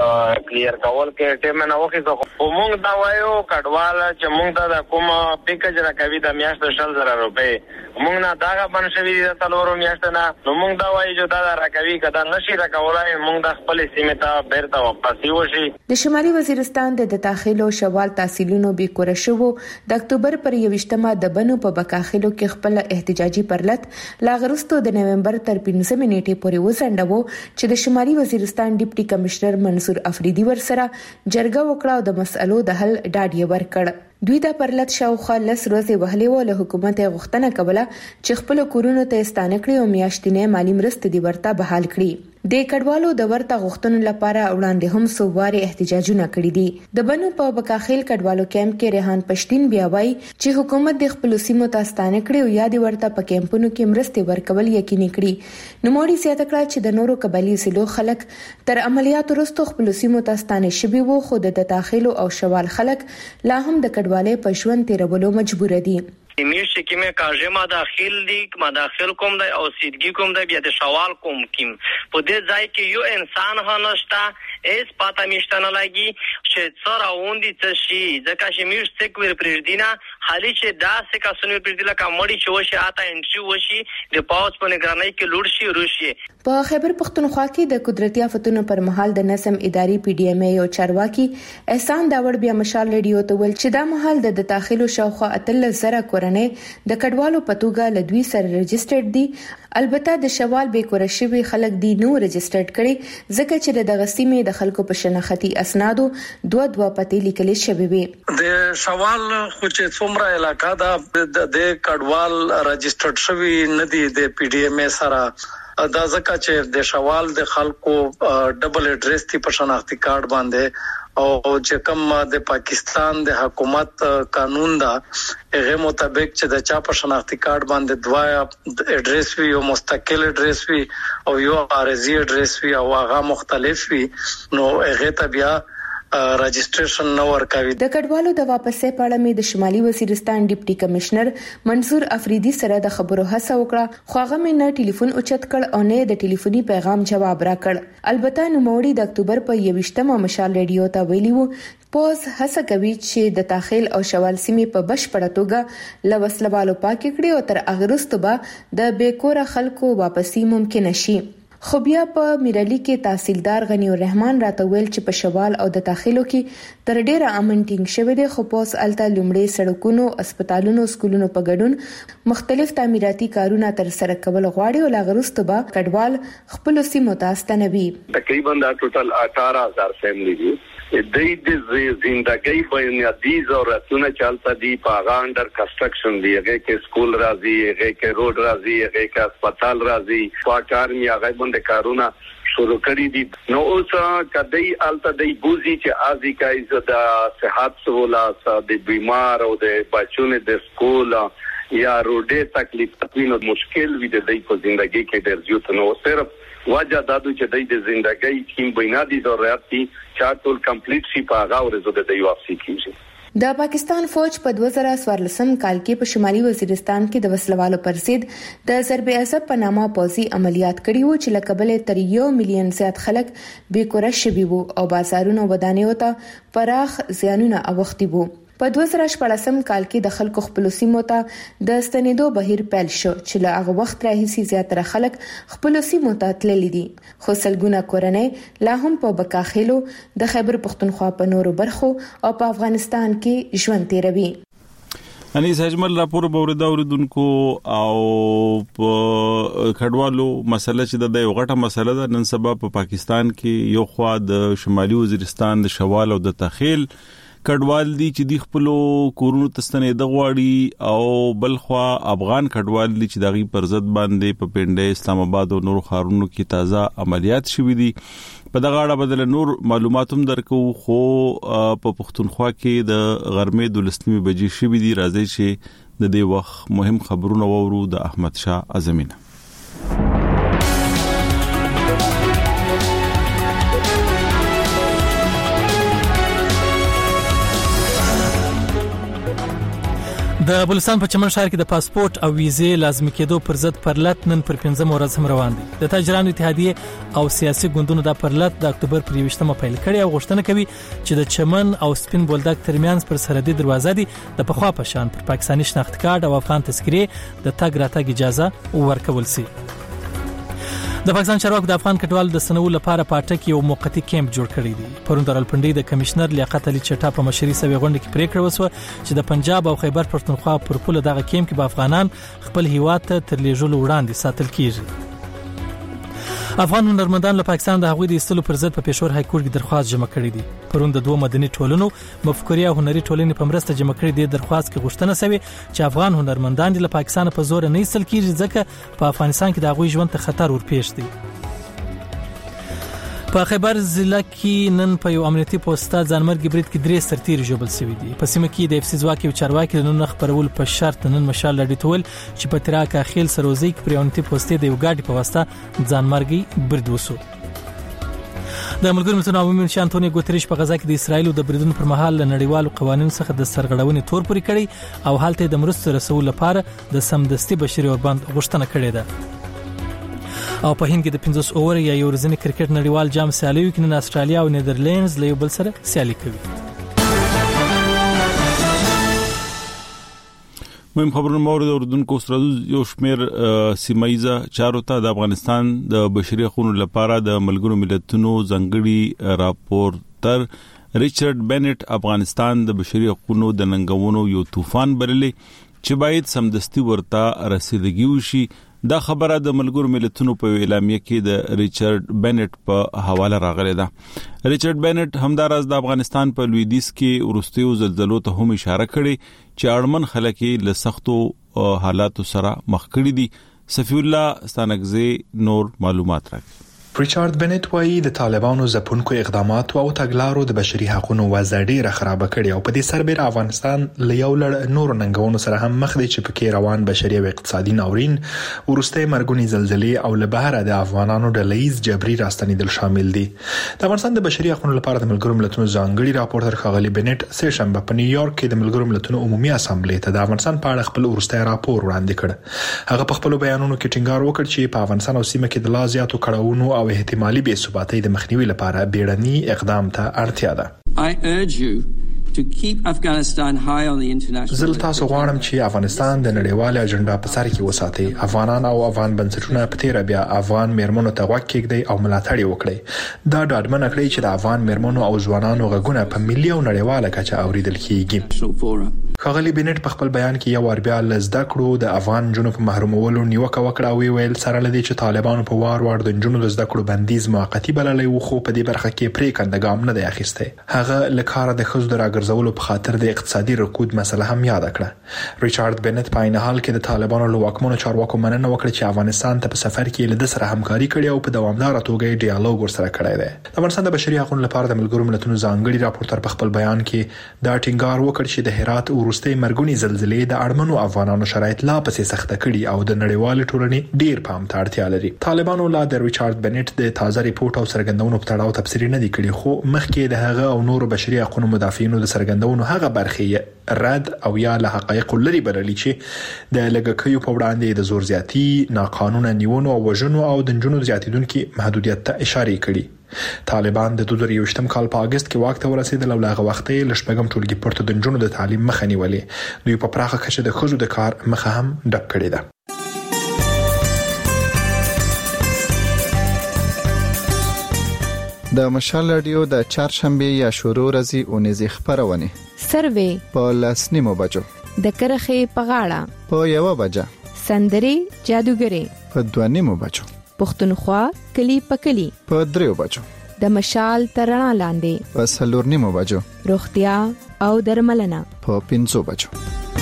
Speaker 19: کلیر کول کې ټیم نه وخت خو موږ دا وایو کډوال چې موږ ته د کوم پیکج راکوي د میاشت شل زره روپۍ موږ نه دا باندې شوی د تلورو میاشت نه نو موږ دا وایو چې دا راکوي کدا نشي راکولای موږ د خپل سیمه ته بیرته واپس وشي.
Speaker 18: د شمالي وزیرستان د داخلو شوال تحصیلونو به کور شو د اکتوبر پر یوشتمه د بنو په بکاخلو کې خپل احتجاجي پرلط لاغرستو د نومبر تر پنځمه نیټه پورې وسنډو چې د شمالي وزیرستان ډیپټي کمشنر منصور افریدي ورسره جرګه وکړه او د مسئلو د حل ډاډ یې ورکړ. دوی د پرلط شاوخوا لس ورځې وهلې و له حکومت غوښتنه کوله چې خپل کورونو ته ستانه کړي او میاشتنې مالی مرستې دی ورته بحال کړي. د کډوالو د ورته غوښتنو لپاره وړاندې هم سوواري احتجاجونه کړي دي. د بنو په بکاخیل کډوالو کیمپ کې ریحان پښتين بیا وایي چې حکومت د خپل سیمو ته ستانه کړي او یا د ورته په کیمپونو کې مرستې ورکول یقیني کړي. نو موړي زیاته کړه چې د نورو قبایلی سلو خلک تر عملیات وروسته خپل سیمو ته ستانه شوي وو خو د داخلو او شوال خلک لا هم د کډوالۍ په ژوند تیرولو مجبور دي.
Speaker 19: میش کې مې کاجه ما داخل دي ما داخل کوم دی او سیدګي کوم دی بیا د شوال کوم کیم په دې ځای کې یو انسان هنشتا اس پاتا میشته نه لګي چې څرا وندي څه شي ځکه چې میش څک ور پرېدینا حالي چې دا څه کا سنوي پرېدیلا کا مړی چې وشي آتا انټری وشي د پاوس په نگرانۍ کې لوړ شي روشي.
Speaker 18: په خیبر پختونخوا کې د قدرتي آفتونو پر مهال د نظم اداري پی ډی ایم ای او چارواکي احسان داوړ بیا مشال ریډیو ته ول چې دا مهال د داخلو شاوخوا اتل زره کورنۍ د کډوالو پتوګه لدوی سره رجسترډ دي. البته د شوال به کور شوی خلک دی نو رجسترډ کړي ځکه چې د غسیمه د خلکو په شناختی اسنادو دوه دوه پته لیکل شوی وي.
Speaker 20: د شوال خو چې څومره علاقہ دا د کډوال رجسترډ شوی نه دی د پی ډی ایم ای سره دا ځکه چې د شوال د خلکو ډبل اډریس تی په شناختی کارت باندې او چې کوم د پاکستان د حکومت قانون دا هغه مطابق چې د چا په شناختی کارت باندې دوا اډریس وی او مستقل اډریس وی او یو عارضی اډریس وی او هغه مختلف وی نو هغه ته بیا رجسټریشن نو ورکوي.
Speaker 18: د کډوالو د واپسې په اړه مې د شمالي وزیرستان ډیپټي کمشنر منصور افریدي سره د خبرو هڅه وکړه خو هغه مې نه ټلیفون اوچت کړ او نه د ټلیفوني پیغام جواب راکړ. البته نو موړي د اکتوبر په یوشتمه مشال ریډیو ته ویلی وو پوز هڅه کوي چې د داخل او شوال سیمې په بشپړه توګه لوسلوالو پاک کړي او تر اغرستو به د بیکوره خلکو واپسی ممکن شي. خو بیا په میرالي کې تحصیلدار غنی الرحمن راته ویل چې په شوال او د داخلو کې تر ډیره امن ټینګ شوی دی خو پوس الته لومړی سړکونو اسپیټالونو سکولونو په ګډون مختلف تعمیراتي کارونه تر سره کول غواړي او لاغرستو به کډوال خپل سیمو ته ستنوي.
Speaker 21: تقریبا دا ټوټل اٹھارہ ہزار فیملی دي د دې زندګۍ بنیادی ضرورتونه چالتا دي په انډر کنسټرکشن دی هغه کې سکول راځي هغه کې روډ راځي هغه کې هسپتال راځي پاکار می هغه باندې کارونه شروع کړی دي. نو اوس کدی الته دی بوزي چې ازي کای د صحت سہولت د بیمار او د بچونو د سکول یا روډه تکلیف وینو مشکل وي د دې په ژوندۍ کې ډېر زیات نو صرف وجه دا د چې د ژوندۍ کې بنیادی ضرورت دي چې ټول کمپلیټ شي په هغه ورځو د دی واپسی کیږي.
Speaker 18: د پاکستان فوج په دوه زره څوارلسم کال کې په شمالي وزیرستان کې د وسلوالو پر ضد د ضرب عصب په نامه پوځي عملیات کړي وو چې لکبل تر یو میلیون زیات خلک بیکوره شوي وو او بازارونو ودانیو ته پراخ زیانونه اوښتي وو. په دوه زره شپږم کال کې د خلکو خپل سیمو ته د ستنېدو بهیر پیل شو چې له هغه وخت راهیسي زیاتره خلک خپل سیمو ته تللي دي خو سلګونه کورنۍ لا هم په بکاخلو د خیبر پختونخوا په نورو برخو او په افغانستان کې ژوند تیروي.
Speaker 1: انیس اجمل راپور باوردا اوریدونکو او په کډوالو مسله چې د یو غټه مسله ده نن سبا په پاکستان کې یو خوا د شمالي وزیرستان د شوال او د تخیل کډوال دي چې د خپل کورونو تستنې د غواړي او بلخوا افغان کډوال دي چې دغه پر ضد باندې په پنده اسلام آباد او نور ښارونو کې تازه عملیات شوې دي. په دغه اړه بدل نور معلومات هم درکو خو په پښتونخوا کې د غرمې د لسنیمه بجې شوې دي. راځي چې د دې وخت مهم خبرونه وورو د احمد شاه اعظمینه.
Speaker 2: د بلوچستان په چمن ښار کې د پاسپورت او ویزې لازمي کېدو پر ضد پرلط نن پر پنځم ورځ هم روان دي. د تاجرانو اتحادیه او سیاسي ګوندونو د پرلط د اکتوبر پر یویشتمه پیل کړي او غوښتنه کوي چې د چمن او سپین بولدک ترمنځ پر سرحدي دروازه دي د پخوا په شان پر پاکستاني شناخت کارت او افغان تذکرې د تګ راتګ اجازه ورکول شي. د پاکستان چارواکو د افغان کډوالو د سنولو لپاره پاټک یو موقتی کیمپ جوړ کړی دی. پرون د رالپنډي د کمشنر لیاقت علي چټا په مشرۍ سوي غونډه کې پریکړه وسوه چې د پنجاب او خیبر پښتونخوا پر پوله دغه کیمپ کې به افغانان خپل هیواد ته تر لیږلو وړاندې ساتل کیږي. افغان هنرمندان له پاکستان د هغوی د ایستلو پر ضد په پېښور های کورټ کې درخواست جمع کړی دی. پرون د دوه مدني ټولنو مفکوري او هنري ټولنې په مرسته جمع کړی دی. درخواست کې غوښتنه شوې چې افغان هنرمندان له پاکستان په زور نه ایستل کیږي ځکه په افغانستان کې د هغوی ژوند ته خطر ورپېښ دی. په خیبر ضلع کې نن په یو امنیتي پوسټه ځانمرګي برید کې درې سرتیري ژوبل شوي دي. په سیمه کې د اف سی ځواک او چارواکي د نن خبرول په شرط نن مشال لړیتول چې په تراکا خیل سروزي کې پر امنیتي پوسټه د یو ګاډي په واسطه ځانمرګي برید وسو. د ملګرو ملتونو عمومي منشي انټونیو ګوتریش په غزا کې د اسرایل د بریدونو پر مهال له نړیوالو قوانینو څخه د سرغړونې تور پوري کړي او حالت د مرستو رسول لپاره د سمدستي بشري اوربند غوښتنه کړې ده. او په هند کې د پنځوس اوور یا یو ورځنی کرکټ نړیوال جام سیالیو کې نن استرالیا او نیدرلینډز له یو بل سره سیالي کوي.
Speaker 1: مهم خبرونه مورد اردوونکو سره یو شمیر سیمایزه چارو ته د افغانستان د بشري حقوقو لپاره د ملګرو ملتونو ځنګړي راپورټر ریچارډ بینټ افغانستان د بشري حقوقو د ننګونو یو طوفان بللې چې باید سمدستي ورته رسیدګي وشي. دا خبره د ملګرو ملتونو په اعلامیه کې د ریچارډ بینټ په حواله راغله ده. ریچارډ بینټ همداراز د افغانستان په لویدیځ کې ورستیو زلزلو ته هم اشاره کړې چې اړمن خلک له سختو حالاتو سره مخ کړي دي. صفی الله ستانګزي نور معلومات راکړي.
Speaker 3: ریچارډ بینټ وايي د طالبانو ځپونکو اقدامات او تګلارو د بشري حقوقو وضع ډیره خراب کړي او په دې سربېره افغانستان له یو لړ نور ننګونو سره هم مخ دی چې پکې روان بشري او اقتصادي ناورین ورسته مرګونی زلزلې او له بهره د افغانانو د لیز جبري راستنیدل شامل دي. د افغانستان د بشري حقوقو لپاره د ملګرو ملتونو ځانګړي راپورټر خغلی بینټ سه شنبه په نیویارک کې د ملګرو ملتونو عمومي اسامبلې ته د افغانستان په اړه خپل ورسته راپور وړاندې کړ. هغه په خپل بیانونو کې ټینګار وکړ چې په افغانستان او سیمه کې د لا زیاتو کړهونو او احتمالي بې ثباتۍ د مخنیوي لپاره بیړني اقدام ته اړتیا ده.
Speaker 22: I urge you to keep Afghanistan high on the international.
Speaker 3: زه تاسو غواړم چې افغانستان د نړیوال اجنډا په سر کې وساتئ. افغانان او افغان بنسټونه په تیر بیا افغان میرمنو ته غوږ کېږدي او ملاتړ وکړي. دا ډاډمنه کړئ چې د افغان میرمنو او ځوانانو غږونه په ملي او نړیواله کچه اوریدل کیږي. خغلی بینټ په خپل بیان کې یو ور بیا لزده کړو د افغان جنونو په محرومولو نیوکه وکړه او ویل سره لدی چې طالبانو په وار وار د جنونو د زده کړو بندیز موقتی بللې و خو په دې برخه کې پرې کندګام نه دی اخیسته. هغه لکاره د خزو دراګرځولو په خاطر د اقتصادي رکود مسله هم یاد کړه. ریچارډ بینټ په عین حال کې د طالبانو له واکمنو چارواکو مننه وکړه چې افغانستان ته په سفر کې له سره همکاري کړې او په دوامدار توګه ډیالوګ ورسره کړی دی. د افغانستان د بشري حقوقو لپاره د ملګرو ملتونو ځانګړي راپورټر په خپل بیان کې دا ټینګار وکړ چې د هرات ورسته مرګونی زلزلې د اړمنو افغانانو شرایط لا پسې سخته کړي او د نړیوال ټولنې ډیر پام ته اړتیا لري. طالبانو لا د ریچارډ بینټ د تازه ریپورت او سرګندونو په تړاو تفسیر نه دی کړی خو مخکې د هغه او نورو بشري حقوقو مدافعینو د سرګندونو هغه برخې رد او یا له حقایق لري بللي چې د لګکیو په وړاندې د زور زیاتی، ناقانونه نیونو او وژنو او د جنونو زیاتیدونکو محدودیت ته اشاره کړي. طالبان د دوه زره یوویشتم کال په اگست کې واک ته ورسېدل او لاغه وخت یې لشپږم ټولګي پورته د جنونو د تعلیم مخه نیولې. دوی په پراخه کچه د خزو د کار مخه هم ډک کړې ده.
Speaker 23: د مشال رادیو د چهارشنبه یا شروع ورځې اونیزې خبرونه
Speaker 18: سروې
Speaker 23: په لسنیمو بجو
Speaker 18: د کرخې په غاړه
Speaker 23: په یو بجه
Speaker 18: سندري جادوګري
Speaker 23: په دوانیمو بجو
Speaker 18: پښتونخوا کلی په کلی
Speaker 23: په دریو بجو
Speaker 18: د مشال ترنا لاندې
Speaker 23: په سلورنیمو بجو
Speaker 18: روغتیا
Speaker 4: او درملنه
Speaker 23: په پنځو بجو.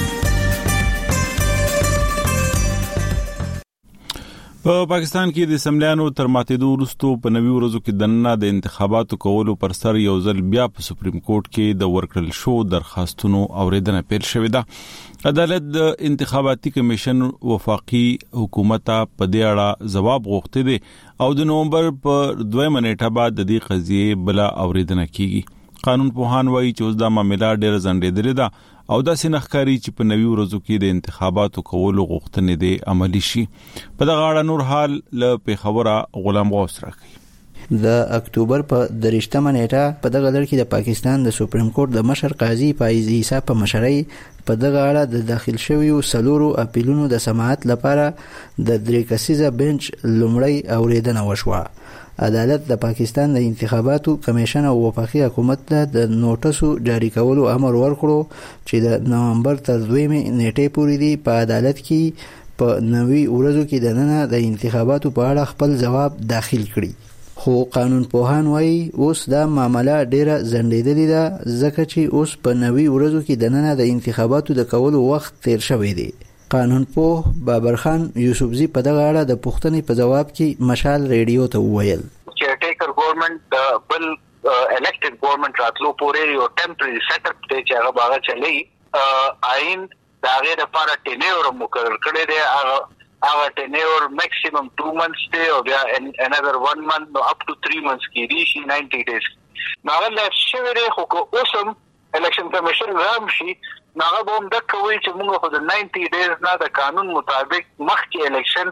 Speaker 1: په پاکستان کې د سملیانو تر ماتېدو وروسته په نوي ورځو کې دننه د انتخاباتو کولو پر سر یو ځل بیا په سپریم کورټ کې د ورکړل شو درخواستونو اوریدنه پیل شوې ده. عدالت د انتخاباتي کمیشن وفاقي حکومت په دې اړه ځواب غوښتي دي او د نومبر په دویمه نیټه بعد د دې قضیې بل اوریدنه کیږي. قانون پوهان وایي چې اوس دا معاملې ډېر ځنډېدلې ده او دا سینخکاری چې په نوي ورځو کې د انتخاباتو کولو غوښتنې دي عملی شي. په دغه اړه نور حال له پیښوره غلام غوث راکړي.
Speaker 6: د اکتوبر په درشتمه نیټه په دغه لړ کې د پاکستان د سپریم کورټ د مشر قاضي فایز عیسی په مشرۍ په دغه اړه د داخل شویو سلورو اپیلونو د سماعت لپاره د درې کسیزه بنچ لومړی اوریدنه وشوه. عدالت د پاکستان د انتخاباتو کمیشن او وفاقي حکومت ته د نوټسو جاری کولو امر ورکړو چې د نومبر تر دویمې نیټې پورې دی په عدالت کې په نوي ورځو کې دننه د انتخاباتو په اړه خپل ځواب داخل کړي. خو قانون پوهان وایي اوس دا معامله ډیره ځنډېدلې ده ځکه چې اوس په نوي ورځو کې دننه د انتخاباتو د کولو وخت تیر شوی دی. قانون پوه بابر خان یوسفزی په دغه اړه د پوښتنې په جواب کې مشال ریډیو ته وویل
Speaker 7: چې ټیکر ګورنمنت د بل الکټډ ګورنمنت راتلو پورې یو ټمپرری سیټ اپ دی چې هغه باغ چلی آئین دا غیر لپاره ټینیور مقرر کړی دی. هغه هغه ټینیور میکسیمم two months دی او بیا another one month نو up to three months کې دی شي ninety days. نو هغه لږ شوی دی خو اوسم الیکشن کمیشن رام شي ناغه بوم د کوي چې موږ خو د ninety days نه د قانون مطابق مخکې الیکشن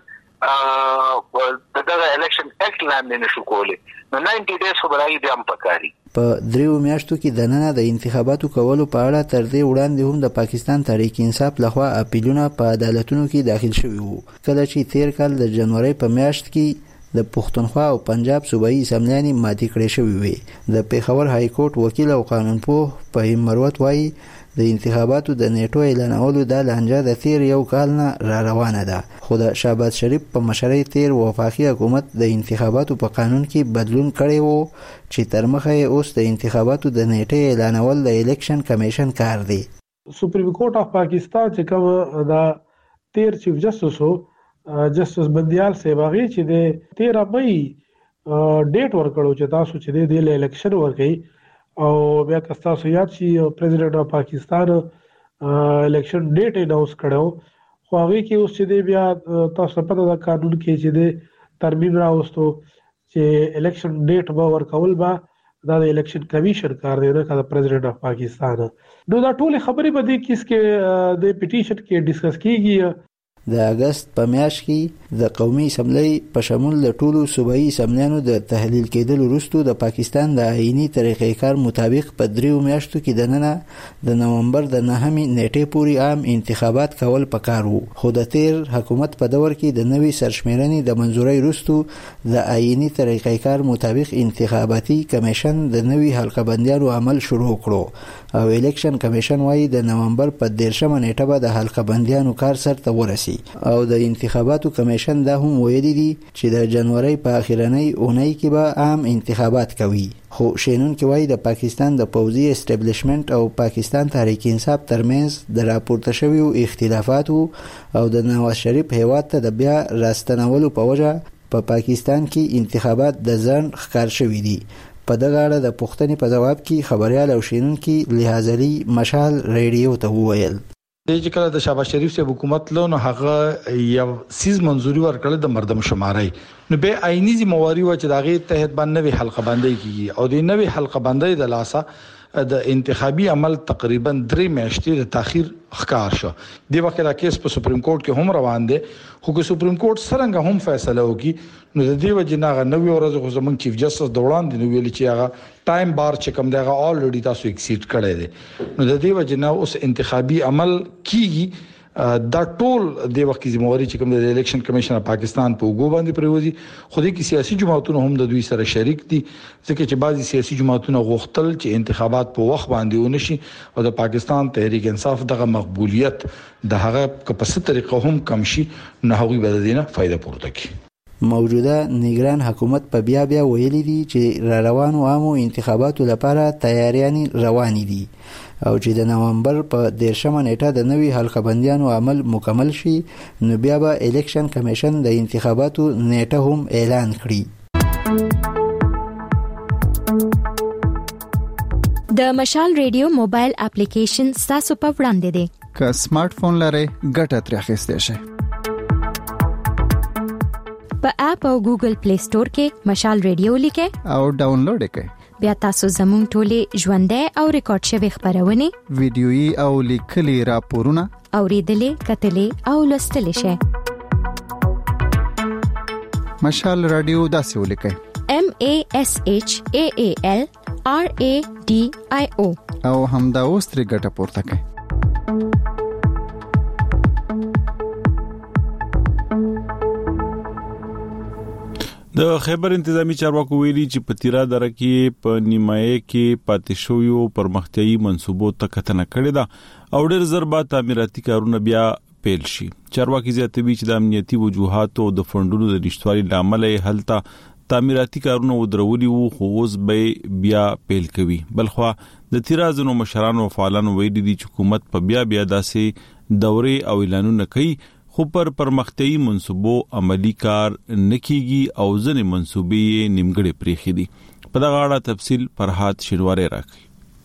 Speaker 7: ا دغه الیکشن اکټ لاندې نشو کولی. نو ninety days خو برای دې هم پکاري.
Speaker 6: په دریو میاشتو کې دننه د انتخاباتو کولو په اړه تر دې وړاندې هم د پاکستان تحریک انصاف لخوا اپیلونه په عدالتونو کې داخل شوي وو. کله چې تیر کال د جنوري په میاشت کې د پښتونخوا او پنجاب صوبایي اسمبلیانې ماتې کړې شوې وې. د پیښور های کورټ وکیل او قانون پوه فهیم مروت وایي د انتخاباتو د نیټو اعلانولو د لانجه د تیر یو کال نه را روانه ده خو د شهباز شریف په مشرۍ تیر وفاقي حکومت د انتخاباتو په قانون کې بدلون کړی وو چې تر مخه یې اوس د انتخاباتو د نیټې اعلانول د الیکشن کمیشن کار دی.
Speaker 24: سپریم کورټ اف پاکستان چې کوم د تیر چیف جسټس هو جسټس بندیال صاحب هغه چې د تیرہ مئی ډیټ ورکړو چې تاسو چې د الیکشن ورکړي او بیا تاسو یاد شي پریزیډنټ اف پاکستان الیکشن ډیټ اناونس کړو خو هغه کې اوس چې بیا تاسو په دغه قانون کې چې د ترمیم راوستو چې الیکشن ډیټ به ورکول با دا د الیکشن کمیشن کار دی نه کله پریزیډنټ اف پاکستان. نو دا ټول خبرې به د کیس کې د پټیشن کې ډیسکس کیږي.
Speaker 6: د اگست په میاشت کې د قومي اسمبلی په شمول د ټولو صوبایي اسمبلیانو د تحلیل کېدلو وروسته د پاکستان د آئینی طریقې کار مطابق په دریو میاشتو کې دننه د نومبر د نهمې نیټې پورې عام انتخابات کول پکار وو. خو د تیر حکومت په دور کې د نوي سرشمیرنې د منځورۍ وروسته د آئینی طریقې کار مطابق انتخاباتي کمیشن د نوي حلقه بندیانو عمل شروع کړو او الیکشن کمیشن وايي د نومبر په دیرشمه نیټه به د حلقه بندیانو کار سرته ورسي. او د انتخاباتو کمیشن دا هم ویلي دي چې د جنوري په اخیرنۍ اونۍ کې به عام انتخابات کوي. خو شینونکي وایي د پاکستان د پوځي اسټابلیشمنت او پاکستان تحریک انصاف ترمنځ د راپورته شویو اختلافاتو او د نواز شریف هیواد ته د بیا راستنولو په وجه په پاکستان کې انتخابات د ځنډ ښکار شوي دي. په دغه اړه د پوښتنې په جواب کې خبريال او شینونکي لحاظ علي مشال ریډیو ته وویل
Speaker 24: د چې کله د شهباز شریف سے حکومت لونه هغه یو سیز منځوري ورکړل د مردم شماري نو به آئینی ذمہواری و چې داغه تحت باندې حلقه بندي کیږي او د نوې حلقه بندي د لاسه د انتخابي عمل تقریبا درې میاشتې د تاخير ښکار شو. د وخت دا کیس په سپریم کورټ کې هم روان دي خو که سپریم کورټ څنګه هم فیصله وکړي نو د دې وجناغه نوې ورځ خو زمونږ چیف جسټس د وړاندې نو ویل چې هغه ټایم بار چې کوم دغه الریډي تاسو ایکسیډ کړی دی نو د دې وجنه اوس انتخابي عمل کیږي. دا ټول د وخت ذمہواری چې کوم د الیکشن کمیشن پاکستان په وګو باندې پروزي خو د سیاسي جماعتونو هم د دوی سره شریک دي ځکه چې بعضي سیاسي جماعتونو غوښتل چې انتخابات په وخت باندې ونشي او د پاکستان تحریک انصاف دغه مقبولیت د هغه په څه طریقه هم کم شي نه هغوی به د دینه فائدہ پورته کوي.
Speaker 6: موجوده نگران حکومت په بیا بیا ویلي دي چې را روانو عامو انتخاباتو لپاره تیاریان روانې دي. او چې د نومبر په دیرشمه نیټه د نوي حلقه بندیانو عمل مکمل شي نو بیا به الیکشن کمیشن د انتخاباتو نیټه هم اعلان کړي.
Speaker 4: د مشال ریډیو موبایل اپلیکیشن تاسو په وړاندې دی.
Speaker 23: که سمارټ فون لرئ ګټه ترې اخیستئ شئ.
Speaker 4: په اپ او ګوګل پلی سٹور کې مشال ریډیو لیکئ
Speaker 23: او ډاونلوډ کړئ.
Speaker 4: بیا تاسو زموږ ټولې ژوندۍ او ریکارډ شوی خبرونه
Speaker 23: ویډیويي او لیکلي راپورونه
Speaker 4: اوریدلې کتلې او لوستلې شئ.
Speaker 23: مشال رادیو داسې ولیکئ:
Speaker 4: M A S H A A L R A D I O
Speaker 23: او همدا اوس ترې ګټه پورته کړئ.
Speaker 1: د خیبر انتظامی چارواکو ویلي چې په تیرا دره کې په نیمایي کې پاتې شویو پرمختیايي منصوبو ته کتنه کړې ده او ډېر زر به تعمیراتي کارونه بیا پیل شي. چارواکي زیاتوي چې د امنیتي وجوهاتو او د فندونو د نشټوالي لامل هلته تعمیراتي کارونه ودرولي وو خو اوس به بیا پیل کوي. بلخوا د تیرا ځنو مشرانو او فعالانو ویلي دي چې حکومت په بیا بیا داسې دورې او اعلانونه کوي خو پر پرمختیايي منصوبو عملی کار نکېږي او ځنې منصوبې نیمګړې پریخي دي. په دغه اړه تفصیل فرحات شینواری راکړي.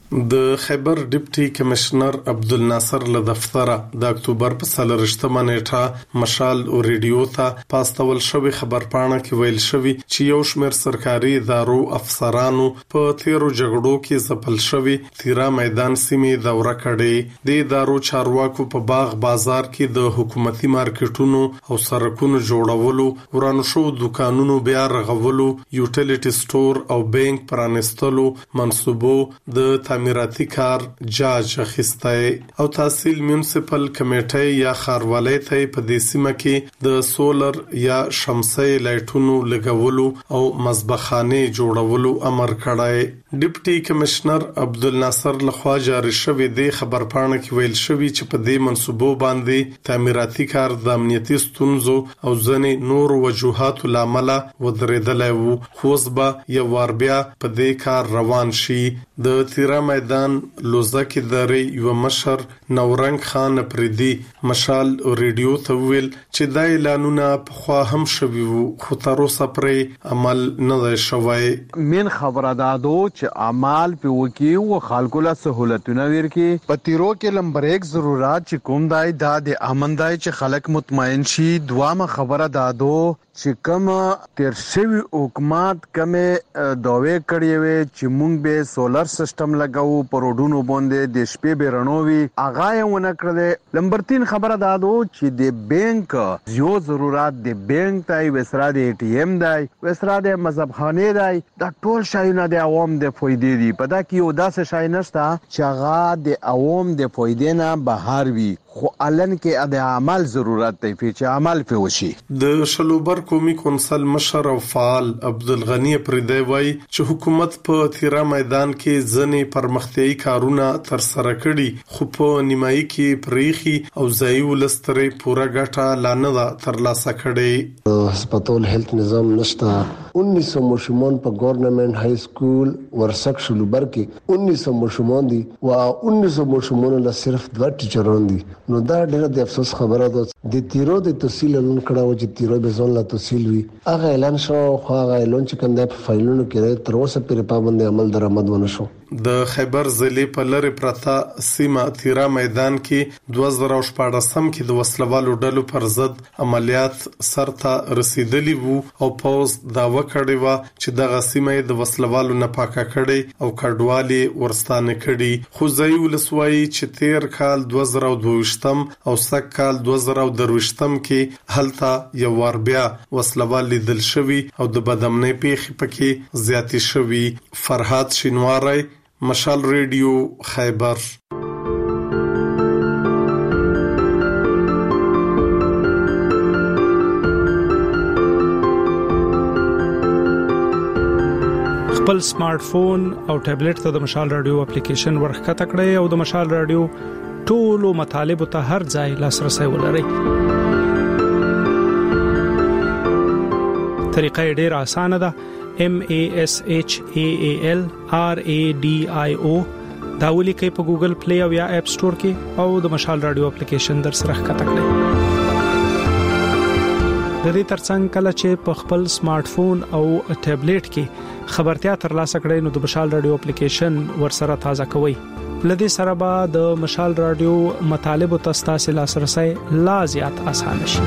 Speaker 9: د خیبر ډیپټي کمشنر عبدالناصر له دفتره د اکتوبر په څلورشتمه نیټه مشال او ریډیو ته پاستول شوی خبرپاڼه کې ویل شوی چې یو شمېر سرکاري ادارو افسرانو په تیرو جګړو کې ځپل شوی تیرا میدان سیمې دوره کړې. د ادارو چارواکو په باغ بازار کې د حکومتي مارکیټونو او سړکونو جوړولو، ورانو شو دکانونو بیا رغولو، یوټیلیټي سٹور او بانک پرانستلو منصوبو د تعمیراتي کار جاج اخیسته او تحصیل میونسپل کمیټه یا خاروالۍ ته په دې سیمه کې د سولر یا شمسي لایټونو لګولو او مذبخانه جوړولو امر کړی. ډیپټي کمشنر عبدالناصر لخوا جاری شوی د خبرپاڼه کې ویل شوی چې په دې منصوبو باندې تعمیراتي کار د امنیتي ستونزو او ځنې نور وجوهاتو لامل ودرېدلی وو خو اوس به یو وار بیا په دې کار روان شي. د تیرا میدان لوزکي درې یو مشر نورنګ خان پریدي مشال ریډیو ته ویل چې دا اعلانونه په خوا هم شوي وو خو تر اوسه پرې عمل نه دی شوی.
Speaker 10: مین خبره ده چې عمل په وکی او خلکو له سہولتونه ورکي. په تیرو کې لمبر یک ضرورت چې کوم دای د د امن دای چې خلک مطمئن شي. دوامه خبره ده چې کوم تیر شوی حکومت کوم داوی کړی وي چې مونږ به سولر سیستم لګاو پر روډونو باندې د شپې بیرنووي اغه یې ونه کړل. نمبر تین خبره ده چې د بانک یو ضرورت د بانک تای وسره د ای ټی ایم دی وسره د مذهبخانه دی دا ټول شایونه د عوام د فائدې دي. په دا کې یو داسې شای نشته چې هغه د عوام د فائدې نه بهر وي خو الان کې د عمل ضرورت دی چې عمل په وشي.
Speaker 9: د شلوبر قومي کونسل مشر او فعال عبدالغنی پردی وای چې حکومت په تیرا میدان کې ځنې پرمختیايي کارونه تر سره کړي خو په نیمایي کې پریخي او ځای ولستري پورا ګټه لانه تر لاسه کړي.
Speaker 11: هسپتال هیلث نظام نشته. انیس سو مشمون په گورنمنت های سکول ورسک شلوبر کې انیس سو مشمون دي او انیس سو مشمون له صرف دوه ټیچران دي. نو دا ډېر د افسوس خبره ده. د تیرو د تحصیل اعلان کړه چې تیرو به ځون لا تحصیل وي هغه اعلان شو خو هغه اعلان چې کنده په فایلونو کې تر اوسه پرې پابند عمل درآمد ونه شو.
Speaker 9: د خیبر ضلع په لری پرتا سیمه تیرا میدان کې دوه زره شپږم کې د وسلوالو ډلو پر ضد عملیات سرته رسیدلی وو او پوز داوا کړی و چې د غسیمه د وسلوالو نه پاکه کړي او کډوالي ورستانه کړي. خو ځای ولسوي چې تیر کال دوه زره دوه او سک کال دوه زره درويشتم کې هلته یو ور بیا وسلوال لیدل شوی او د بدامنۍ پیښې پکې زیاتې شوی. فرحات شینواری مشال ریډیو خیبر.
Speaker 25: خپل سمارټ فون او ټابلیټ ته د مشال رادیو اپلیکیشن ورخته کړئ او د مشال رادیو ټولو مطالب ته هر ځای لاسرسي ولرئ. طریقه ډېر اسانه ده. M A S H A A L R A D I O دا ولیکئ په ګوګل پلی او یا اپ سٹور کې او د مشال رادیو اپلیکیشن در سره ښکته کړئ. د دې ترڅنګ کله چې په خپل سمارټ فون او ټابلیټ کې خبرتیا ترلاسه کړئ نو د مشال رادیو اپلیکیشن ورسره تازه کوئ. لدې سره به د مشال رادیو مطالب او تاسو لاسرسي لا زیات آسان شي.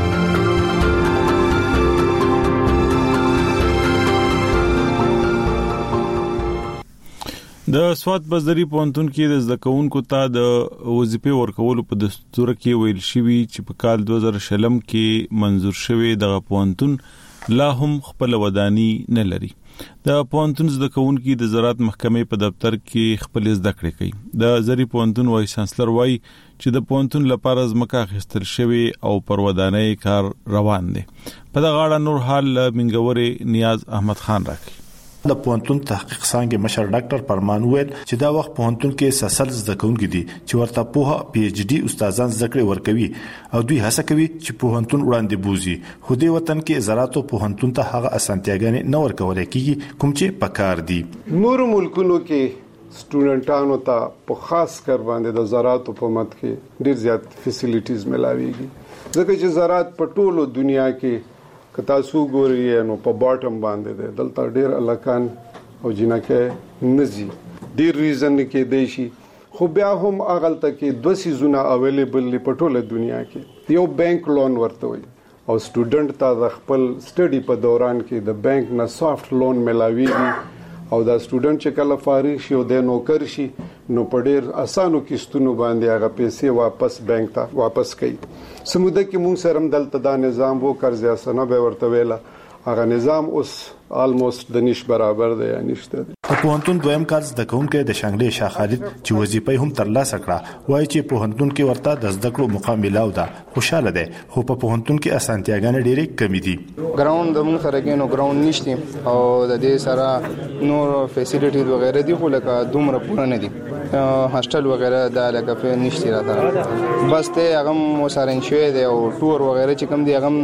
Speaker 1: د سواد بزدری پونتون کې د زکونکو ته د وظیفې ورکولو په دستور کې ویل شوی چې په کال دوه زره شلم کې منزور شوی د پونتون لا هم خپل ودانی نه لري. د پونتون زکونکو د زراعت محکمې په دفتر کې خپل زده کړې کوي. د زری پونتون وایس چانسلر وایي چې د پونتون لپاره ځمکه اخیستل شوی او پر ودانۍ کار روان دی. په دغه اړه نور حال منګوري نیاز احمد خان راکړي.
Speaker 8: د پونتون تحقیق څنګه مشر ډاکټر پرمان ویل چې دا وخت پونتون کې سسل زده کوونکي دي چې ورته په پی ایچ ډي استادان زده کړې ورکوي او دوی هڅه کوي چې پونتون وړاندې بوزي. خو دې وطن کې زراعت او پونتون ته هغه اسانتیاګانې نه ورکول کېږي کوم چې پکار دي.
Speaker 12: نور ملکونو کې سټوډنټانو ته په خاص کار باندې د زراعت په مت کې ډیر زیات فیسیلیټیز ملاويږي ځکه چې زراعت په ټولو دنیا کې که تاسو ګورئ نو په باټم باندې ده دلته ډیر الکان او جنکه نزي ډیر ریزن کې دی شي خو بیا هم اغلطه کې دوه سيزونه اویلیبل لري په ټوله دنیا کې. یو بانک لون ورته وي او سټوډنټ ته د خپل سټډي په دوران کې د بانک نه سافت لون ملاويږي او دا سټوډنټ چې کله فارغ شي او د نوکر شي نو په ډیر اسانو کیستونو باندې هغه پیسې واپس بانک ته واپس کوي. سموده کې مونږ سره هم دلته دا نظام وو قرض اسنه به ورته ویلا هغه نظام اوس almost د نش برابر دی یا نشته.
Speaker 8: په پوهنتون دویم کال زده کوونکي د شانګلې شاه خالد چې وظیفه هم ترلاسه کړه وایي چې پوهنتون کې ورته د زده کړو موقع ملاو ده. خوشاله ده خو په پوهنتون کې اسانتیاګانې ډېرې کمی دي.
Speaker 13: ګراوند د موږ سره کې نو ګراوند نشته او د دې سره نور فیسیلیټیز وغیرہ دي خو لکه دومره پوره نه دي. هاستل وغیرہ دا لکه په نشته راته بس ته هغه مو سره انشوي دی او ټور وغیرہ چې کوم دی هغه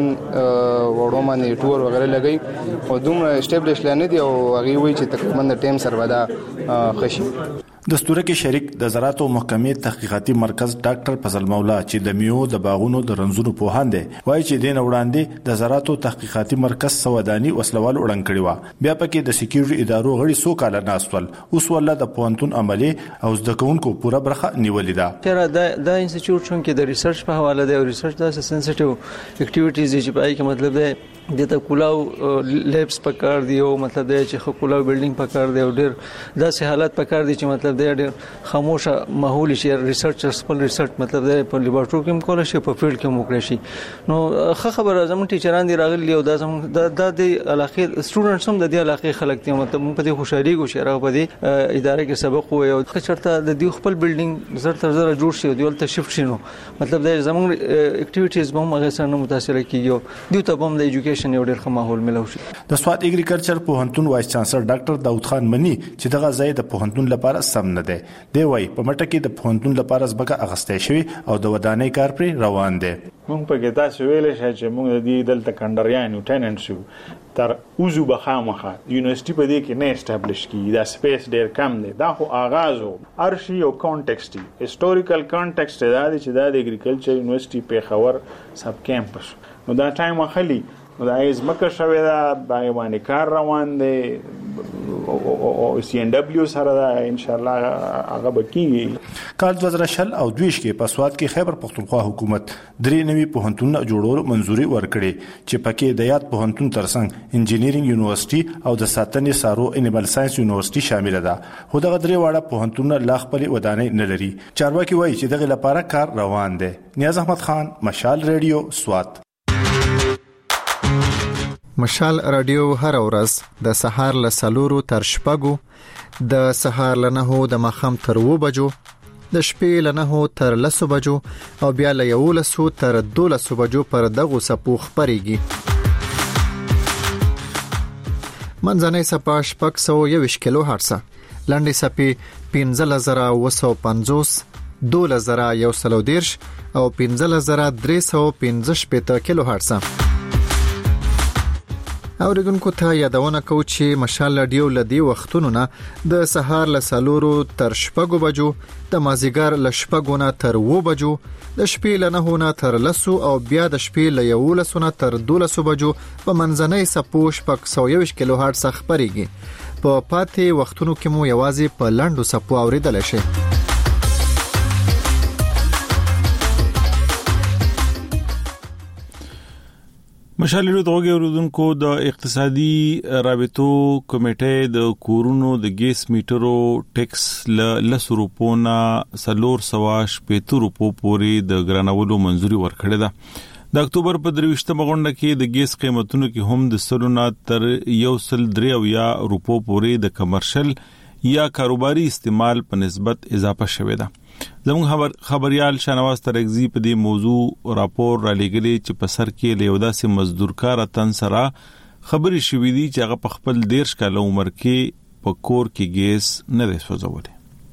Speaker 13: وړو باندې ټور وغیرہ لګي او دومره اسټابلیش لنه دی او هغه وی چې تقریبا د ټیم سره ودا خشي.
Speaker 8: دستور کې شریک د زراعت او محکمې تحقیقاتي مرکز ډاکټر فضل مولا چې د میو د باغونو د رنزونو په هاند وایي چې دین وړاندې د زراعت او تحقیقاتي مرکز سودانی وسلوال وړاندې کړی و بیا پکې د سکیورټي ادارو غړي سو کال ناستول اوس ولله د پوهنتون عملی او زده کوونکو پوره برخه نیولې ده.
Speaker 14: چیرې د د انسټیټیوټ چون کې د ریسرچ په حواله دی او ریسرچ د سنسټیو اکټیویټیز چې پای کې مطلب دی د ته کولاو لیبس پکار دی او مطلب دی چې خو کولاو بلډینګ پکار دی او ډیر داسې حالات پکار دي چې مطلب دی ډیر خاموشه ماحول شي ریسرچرز خپل ریسرچ مطلب دی په لیبارټوري کې کول شي په فیلډ کې موکړي شي. نو خه خبره زموږ ټیچران دی راغلي او د زموږ د د علاقه سټوډنټس هم د دې علاقه خلک دي مطلب په دې خوشالي کو شي راغ په دې ادارې کې سبق وي او خچرته د دې خپل بلډینګ زر تر زر جوړ شي او دلته شفت شي نو مطلب د زموږ اکټیویټیز به هم هغه سره متاثر کیږي دوی ته هم د ایجوکیشن یو ډېر ښه ماحول ملو شي.
Speaker 8: د سواد اګریکلچر پوهنتون وایس چانسلر ډاکټر داود خان منی چې دغه ځای د پوهنتون لپاره سم نه دی. دی وايي په مټه کې د پوهنتون لپاره ځمکه اغستې شوی او د ودانۍ کار پر روان دی.
Speaker 15: مونږ په کې تاسو ویل شئ چې مونږ د دې دلته کندریان او ټیننټس یو تر اوزو بخامخه یونیورسيټي په دې کې نه اسټابلیش کیږي دا سپیس ډېر کم دی. دا خو آغاز او ارشي او کانټیکسټ هیستوریکل کانټیکسټ دا دی چې د اګریکلچر یونیورسيټي په خبر سب کیمپس نو دا ټایم اخلي نو دا ایز مکه شوی دا باندې کار روان دی او سی ان دبليو سره دا ان شاء الله هغه بکیږي.
Speaker 8: کال دوه زره شل او دویش کې په سواد کې خیبر پختونخوا حکومت درې نوي پوهنتون جوړولو منځوري ورکړي چې پکې د یاد پوهنتون ترڅنګ انجینیرینګ یونیورسيټي او د ساتنې سارو انیمل ساينس یونیورسيټي شامل ده. خو دغه درې واړه پوهنتون لا خپل ودانۍ نه لري. چارواکي وایي چې دغه لپاره کار روان دی. نیاز احمد خان مشال ریډیو سواد.
Speaker 23: مشال رادیو هر ورځ د سهار له سلورو تر شپږو د سهار له نهو د ماښام تر و بجو د شپې له نهو تر لسو بجو او بیا له یولسو تر دولسو بجو پر دغو سپو خپرېږي. منځنۍ سپه شپږ سوه یوویشت کیلو هرڅه لنډې سپې پنځلس زره اوه سوه پنځوس دولس زره یو سل او دېرش او پنځلس زره درې سوه پنځه شپېته کیلو هرڅه. اوریدونکو ته یادونه کوم چې مشال رادیو لدی وختونو نه د سهار له سالورو تر شپږو بجو، د مازیګر له شپږو نه تر اوو بجو، د شپې له نهو نه تر لسو او بیا د شپې له یولسو نه تر دولسو بجو په منځنۍ سپو شپږ سوه یوویشت کیلو هرټز خبرېږي. په پاتې وختونو کې مو یوازې په لاندو سپو اوریدل شي.
Speaker 1: مشال رادیو توګه اوریدونکو د اقتصادي رابطو کمیټې د کورونو د ګیس میټرو ټیکس ل لس روپو نه سلور سواش پېتو روپو پورې د ګرانولو منځوري ورکړه ده. د اکتوبر په درويشتمه غونډه کې د ګیس قیمتونو کې هم د سلونه تر یو سل درې او یا روپو پورې د کمرشل یا کاروباري استعمال په نسبت اضافه شوه ده. زموږ خبر خبريال شانواز ترغزي په دې موضوع راپور را لګلې چې په سر کې لیودا سي مزدورکار تن سره خبري شوې دي چې هغه په خپل دیرش کال عمر کې په کور کې ګیس نه دی سوځولې.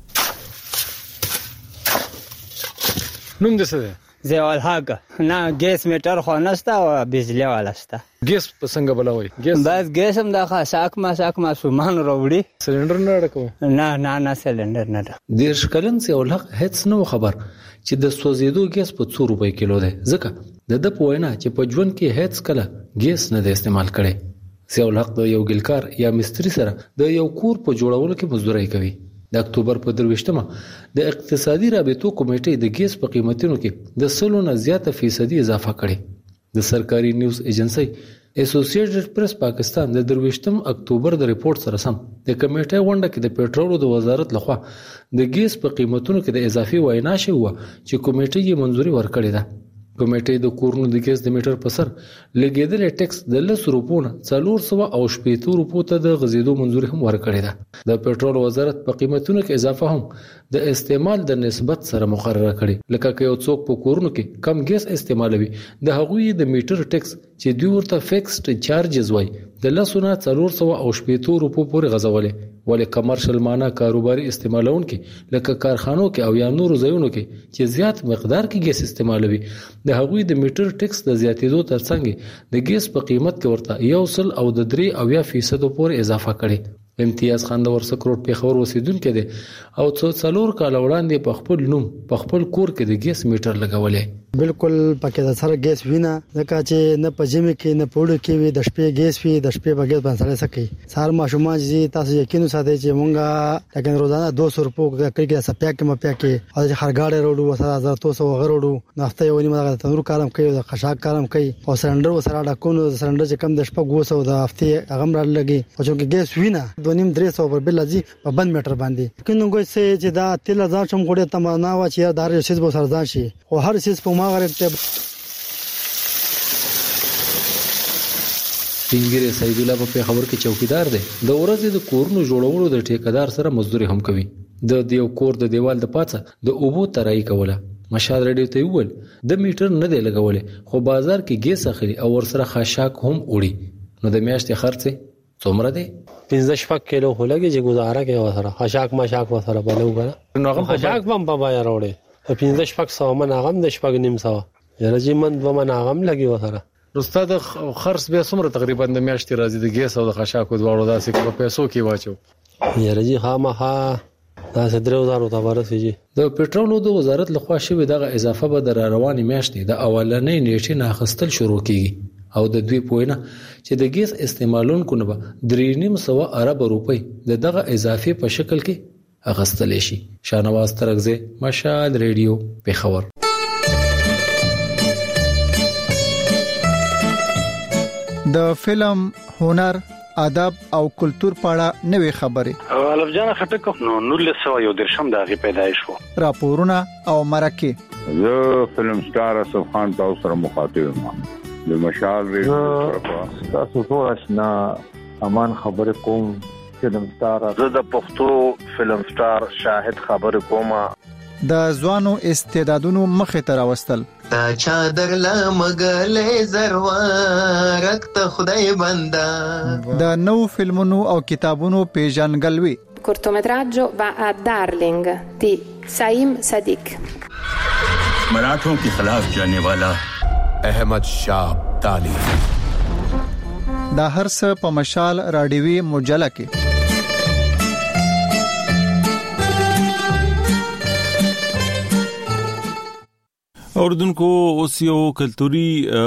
Speaker 5: نوم دې څه دی؟
Speaker 16: زوال هاګه نه ګیس میټر خو نشته او بجلی والا شته.
Speaker 5: ګیس په څنګه بلوي؟ ګیس
Speaker 16: بس ګیس هم دا خاصاک ما ساک ما سومان وروړي.
Speaker 5: سلندر نه ډکو؟
Speaker 16: نه نه نه سلندر نه.
Speaker 17: دیرش کلن سي ولغ هیڅ نو خبر چې د سوزیدو ګیس په څو روپۍ کیلو دی، ځکه د د پوینا چې په ژوند کې هیڅ کله ګیس نه د استعمال کړي. سي ولغ د یو ګلکار یا مستری سره د یو کور په جوړولو کې مزدوري کوي. د اکتوبر په درويشتمه د اقتصادي رابطو کمیټې د ګیس په قیمتونو کې د سلو نه زیاته فیصدي اضافه کړې. د سرکاري نیوز ایجنسی اسوسییټډ پریس پاکستان د درويشتم اکتوبر د ریپورت سره سم د کمیټې غونډه کې د پېټرولو د وزارت لخوا د ګیس په قیمتونو کې د اضافي وینا شوی و چې کمیټې یې منځوري ورکړې ده. کمیټې د کورونو د ګیس د میټر په سر لګیدل ټیکس د لس روپو نه څلور سوه او شپېته روپو ته د غزیدو منځوري هم ورکړې ده. د پېټرول وزارت په قیمتونو کې اضافه هم د استعمال د نسبت سره مقرره کړي. لکه که یو څوک په کورونو کې کم ګیس استعمالوي د هغوی د میټر ټیکس چې دوی ورته فیکسډ چارجز وای د لس نه څلور سوه او شپېته روپو پورې غځولې، ولې کمرشل معنا کاروباري استعمالونکي لکه کارخانو کې او یا نورو ځایونو کې چې زیات مقدار کې ګیس استعمالوي د هغوی د میټر ټیکس د زیاتېدو ترڅنګ د ګیس په قیمت کې ورته یو سل او د درې او یا فیصد پورې اضافه کړي. امتیاز خان د ورسکروټ پیښور اوسیدونکو دی او څو څلور کال وړاندې په خپل نوم په خپل کور کې د ګیس میټر لګولې.
Speaker 19: بالکل پکې د سره ګیس وینا ځکه چې نه پجمه کې نه پوډ کې وي د شپې ګیس وي د شپې بغیر باندې سره سکي سار ما شوما چې تاسو یقین ساتي چې مونږه لکه روزانه دو سو روپو کې کې سپیا کې مپیا کې او خرګاړې وروړو وسره هزار دو سو وغوړو نفته یو نیمه د تنور کارم کوي د خشاک کارم کوي او سرندر وسره ډکونو سرندر چې کم د شپه ګوسو د هفته هغه مر لګي او چې ګیس وینا دو نیم درې سو پر بل لذي په بند میټر باندې کینو ګوي چې دا تل ځان چم غوډه تمنا وا چې دار شیز به سر ځان شي او هر شیز په ما غره
Speaker 17: سپینګری سید الله په خبر کې چوکیدار دی. د ورځې د کورونو جوړولو د ټیکدار سره مزدوري هم کوي. د دیو کور د دیوال د پاتې د اوبو ترای کوله. مشال رادیو ته ویل د میټر نه دی لګولې خو بازار کې ګیس اخلي او ور سره خاشاک هم وړي. نو د میاشتې خرڅ څومره دی؟
Speaker 20: پنځه شپږ کیلو خلګي چې گزاره کوي وسره خاشاک ماشاک وسره بلو غره نو هغه خاشاک هم په بیا راوړي پنځه شپږ سو من هغه د شپږ نیم سو یره چې من دوه من هغه لګي وسره.
Speaker 5: استاد خرڅ به څومره تقریبا د میاشتې راځي د ګیس او د خاشاکو دواړو داسې په پیسو کې واچو؟
Speaker 20: یره چې خامخا دا درې هزار ته ورسېږي.
Speaker 17: د پېټرولو د وزارت لخوا شوی دغه اضافه به د رواني میاشتې د اولنۍ نیټې نه اخیستل شروع کیږي او د دوی پوینه چې د ګیس استعمالونکو نه به درې نیم سوه ارب روپۍ د دغه اضافي په شکل کې اخیستل شي. شانواز ترغزي مشال رادیو پیښور.
Speaker 23: د فلم، هنر، ادب او کلچر په اړه نوې خبرې
Speaker 26: الف جان خټک نو نولس سوه یو درشم د هغې پیدایش وو.
Speaker 23: راپورونه او مرکې.
Speaker 27: زه فلم سټار اسف خان تاسو سره مخاطب یم د مشال ریډیو طرفه.
Speaker 28: تاسو ټول آشنا امان خبرې کوم فلم سټار.
Speaker 29: زه د پښتو فلم سټار شاهد خبرې کوم.
Speaker 23: د ځوانو استعدادونو مخې ته راوستل.
Speaker 30: تا چادر لمګلې زروارک ته خدای بندا.
Speaker 23: د نو فلمونو او کتابونو پیژنګلوي.
Speaker 31: cortometraggio va a Darling di Saim Sadiq.
Speaker 32: मराठों के खिलाफ जाने वाला अहमद शाह ताली.
Speaker 23: دا هرڅه په مشال رادیوي مجله کې
Speaker 1: اوردونکو اوس یو کلتوري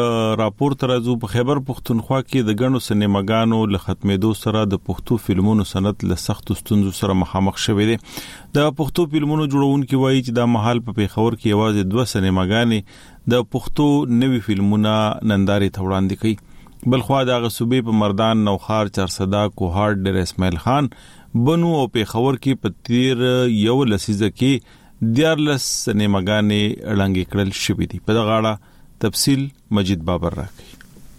Speaker 1: راپور ترازو په خیبر پختونخوا کې د غنو سینماګانو له ختمېدو سره د پښتو فلمونو صنعت له سخت ستونزو سره مخامخ شوې ده. د پښتو فلمونو جوړونکي وایي چې د محل په پیښور کې یوازې دوه سینماګانې د پښتو نوي فلمونه نندارې ته وړاندې کوي. بلخوا د غصوبې په مردان نوخار چارسدا کوهار ډېر اسماعیل خان بنو او پیښور کې په تیر یو لسیزه کې دیارلس سینماګانې اړنګې کړل شوې دي. په دغه اړه تفصیل مجید بابر راکړي.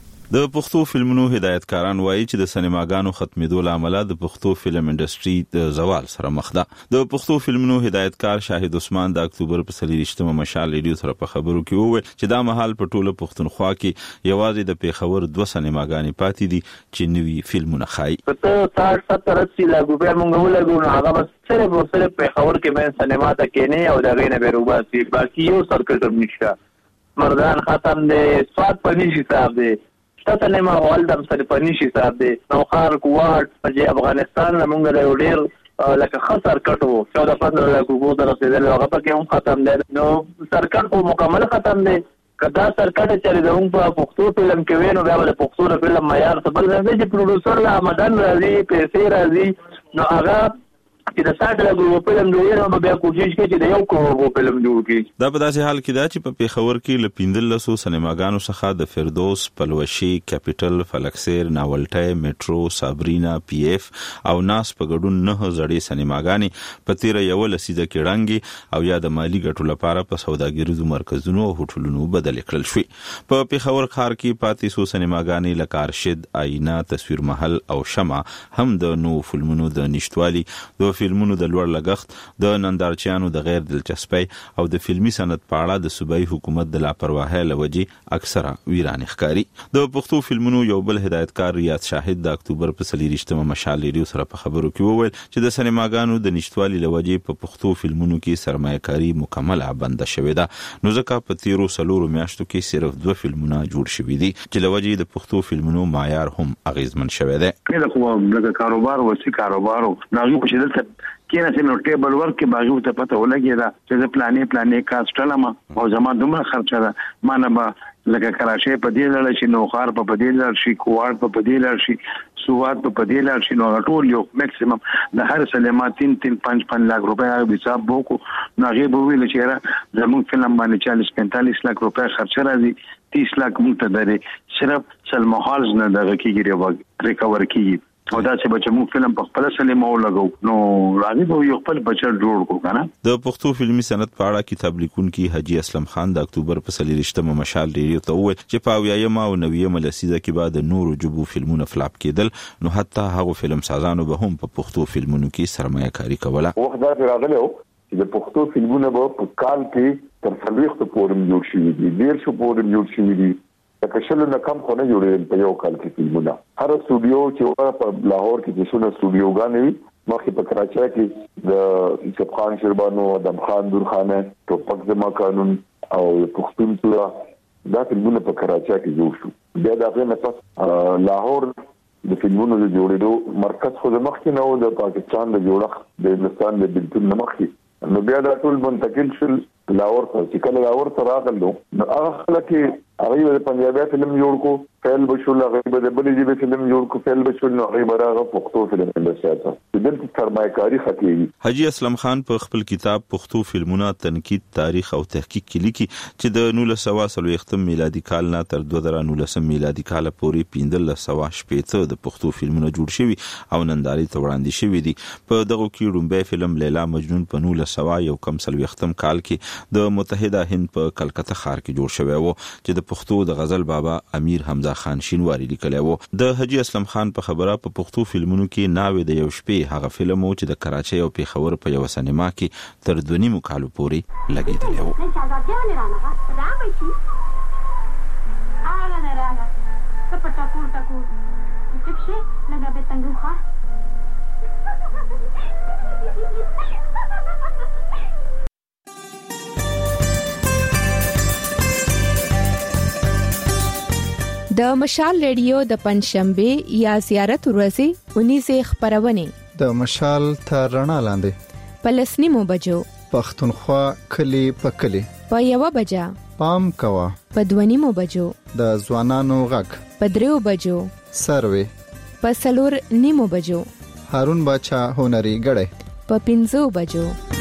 Speaker 2: د پښتو فلمونو هدایتکاران وایي چې د سینماګانو ختمېدو لامل د پښتو فلم انډستری د زوال سره مخ ده. د پښتو فلمونو هدایتکار شاهد عثمان د اکتوبر په څلوېښتمه مشال ریډیو سره په خبرو کې وویل چې دا مهال په ټوله پښتونخوا کې یوازې د پیښور دوه سینماګانې پاتې دي چې نوي فلمونه ښایي.
Speaker 29: په ساठ ستر اسی لاګو به موږ ولګو نو هغه بس صرف او صرف پیښور کې به سینما ته کې نه او دا غینه به روباسي باقي یو سرکټ نشته. مردان ختم دي، سواد پنځه حساب دي، شته سینما والدم سره پنځه حساب دي، نوخار کوارت په افغانستان موږ له ډیر لکه خسر کټو چودہ پندرہ لک کو در رسیدل هغه پکې هم ختم دي. نو سرکټ په مکمل ختم دي. کدا سرکټ چلی دوم په پښتو فلم کې وینو بیا د پښتو فلم معیار څه بل نه چې پروډوسر لا آمدن راځي پیسې راځي نو هغه چې د ساټ لګو په فلم جوړینو بیا کوشش کوي چې د یو کوو فلم جوړ کړي.
Speaker 2: دا په داسې حال کې دا چې په پیښور کې ل پیندلسو سینماګانو څخه د فردوس، پلوشي، کیپټل، فلکسیر، ناولټه، میټرو، صابرینا، پی اف او ناس په ګډون نه زړې سینماګانې په تیر یو لسیزه کې رنګي او یا د مالی ګټو لپاره په سوداګریزو مرکزونو او هوټلونو بدل کړل شوې. په پیښور ښار کې پاتې سو سینماګانې لکه ارشد، آینه، تصویر محل او شمع هم د نو فلمونو د نشټوالي، د فلمونو د لوړ لګښت، د نندارچیانو د غیر دلچسپۍ او د فلمي صنعت په اړه د صوبایي حکومت د لاپرواهۍ لوجې اکثره ویران ښکاري. د پښتو فلمونو یو بل هدایتکار ریاض شاهد د اکتوبر په څلوېښتمه مشال ریډیو سره په خبرو کې وویل چې د سینماګانو د نشټوالي لوجې په پښتو فلمونو کې سرمایه‌کاري مکمله بنده شوې ده. نو ځکه په تیرو څلورو میاشتو کې صرف دوه فلمونه جوړ شوي دي چې لوجې د پښتو فلمونو معیار هم اغیزمن شوی دی.
Speaker 3: کله خو د کاروبار وسی کاروبارو ناغي په شدت کینه سم نو ټیبل ورک کې باغو ته پته ولګی دا چې د پلانې پلانې کاستلم او زما دومره خرچه ده ما نه به لکه کراچۍ په دې لړ شي، نوخار په دې لړ شي، کوارت په دې لړ شي، سواد په دې لړ شي، نو ټول یو میکسیمم د هر سینما تین تین پنځ پنځ لک روپیا حساب وکړو. نو هغه به ویل چې را زموږ فلم باندې چالیس پینتالیس لک روپیا خرچه راځي، تیس لک مونږ ته درې صرف سلما هالز نه دغه کېږي ریکور کېږي او دا چې بچو موږ فلم په خپل سینما ولګو نو راځي به یو خپل بچر جوړ کو کنه.
Speaker 2: د پښتو فلمي صنعت په اړه کتاب لیکونکي حاجی اسلم خان د اکتوبر په څلوېښتمه مشال ریډیو ته وویل چې په اویایم او نویمه لسیزه کې بعد نورو جبو فلمونه فلاپ کېدل نو حتی هغه فلم سازانو به هم په پښتو فلمونو کې سرمایه کاری کوله.
Speaker 28: وخت دا راغلی چې د پښتو فلمونه په کال کې تر څلوېښت پورې جوړ شوي دي، ډېر شو پورې جوړ شوي دي. کښلو نه کم خو نه جوړېدل په یو کال کې فلمونه. هر استودیو چې په لاهور کې چې څونه استودیوګانې وي مخکې په کراچۍ کې د یوسف خان شیربانو، ادم خان درخانه، ټوپک زما قانون او پښتون توره دا فلمونه په کراچۍ کې جوړ شو. بیا د هغې نه پس لاهور د فلمونو د جوړېدو مرکز خو د مخکې نه و، د پاکستان د جوړښت د هندوستان د بلتون نه مخکې نو بیا دا ټول منتقل شول لاهور ته. چې کله لاهور ته راغلو نو هغه خلک هغه د پنجابي فلم جوړ کو، فعل بشول هغه د بلې ژبې فلم جوړ کو، فعل بشول نو هغه راغه پښتو فلم انډستری ته. دلته سرمایه‌کاري ختمي.
Speaker 2: حاجی اسلم خان په خپل کتاب پښتو فلمونه تنقید، تاریخ او تحقیق کې لیکي چې د نولس سوه څلوېښتم میلادي کال نه تر دوه زره نولسم میلادي کال پورې پنځلس سوه شپږ د پښتو فلمونه جوړ شوي او نندارې ته وړاندې شوي دي. په دغه کې لومړی فلم لیلا مجنون په نولس سوه یو کم څلوېښتم کال کې د متحده هند په کلکته ښار کې جوړ شوی و چې د پښتو د غزل بابا امیر حمزه خان شینواری لیکلی و. د حاجی اسلم خان په خبره په پښتو فلمونو کې ناوې د یو شپې هغه فلم و چې د کراچۍ او پیښور په یو سینما کې تر دوه نیمو کالو پورې لګېدلی و.
Speaker 31: د مشال ریډیو د پنځشنبه یا زیارت ورځې اونیزه خبرونه
Speaker 23: د مشال تر رڼا لاندې
Speaker 31: پلسنیمو بجو
Speaker 23: پښتونخوا کلی په کلی
Speaker 31: په یو بجا
Speaker 23: پام کوا
Speaker 31: په دونیمو بجو
Speaker 23: د ځوانانو غږ
Speaker 31: په دریو بجو
Speaker 23: سروي
Speaker 31: په سلور نیمو بجو
Speaker 23: هارون باچا هنري غړې
Speaker 31: په پنځو بجو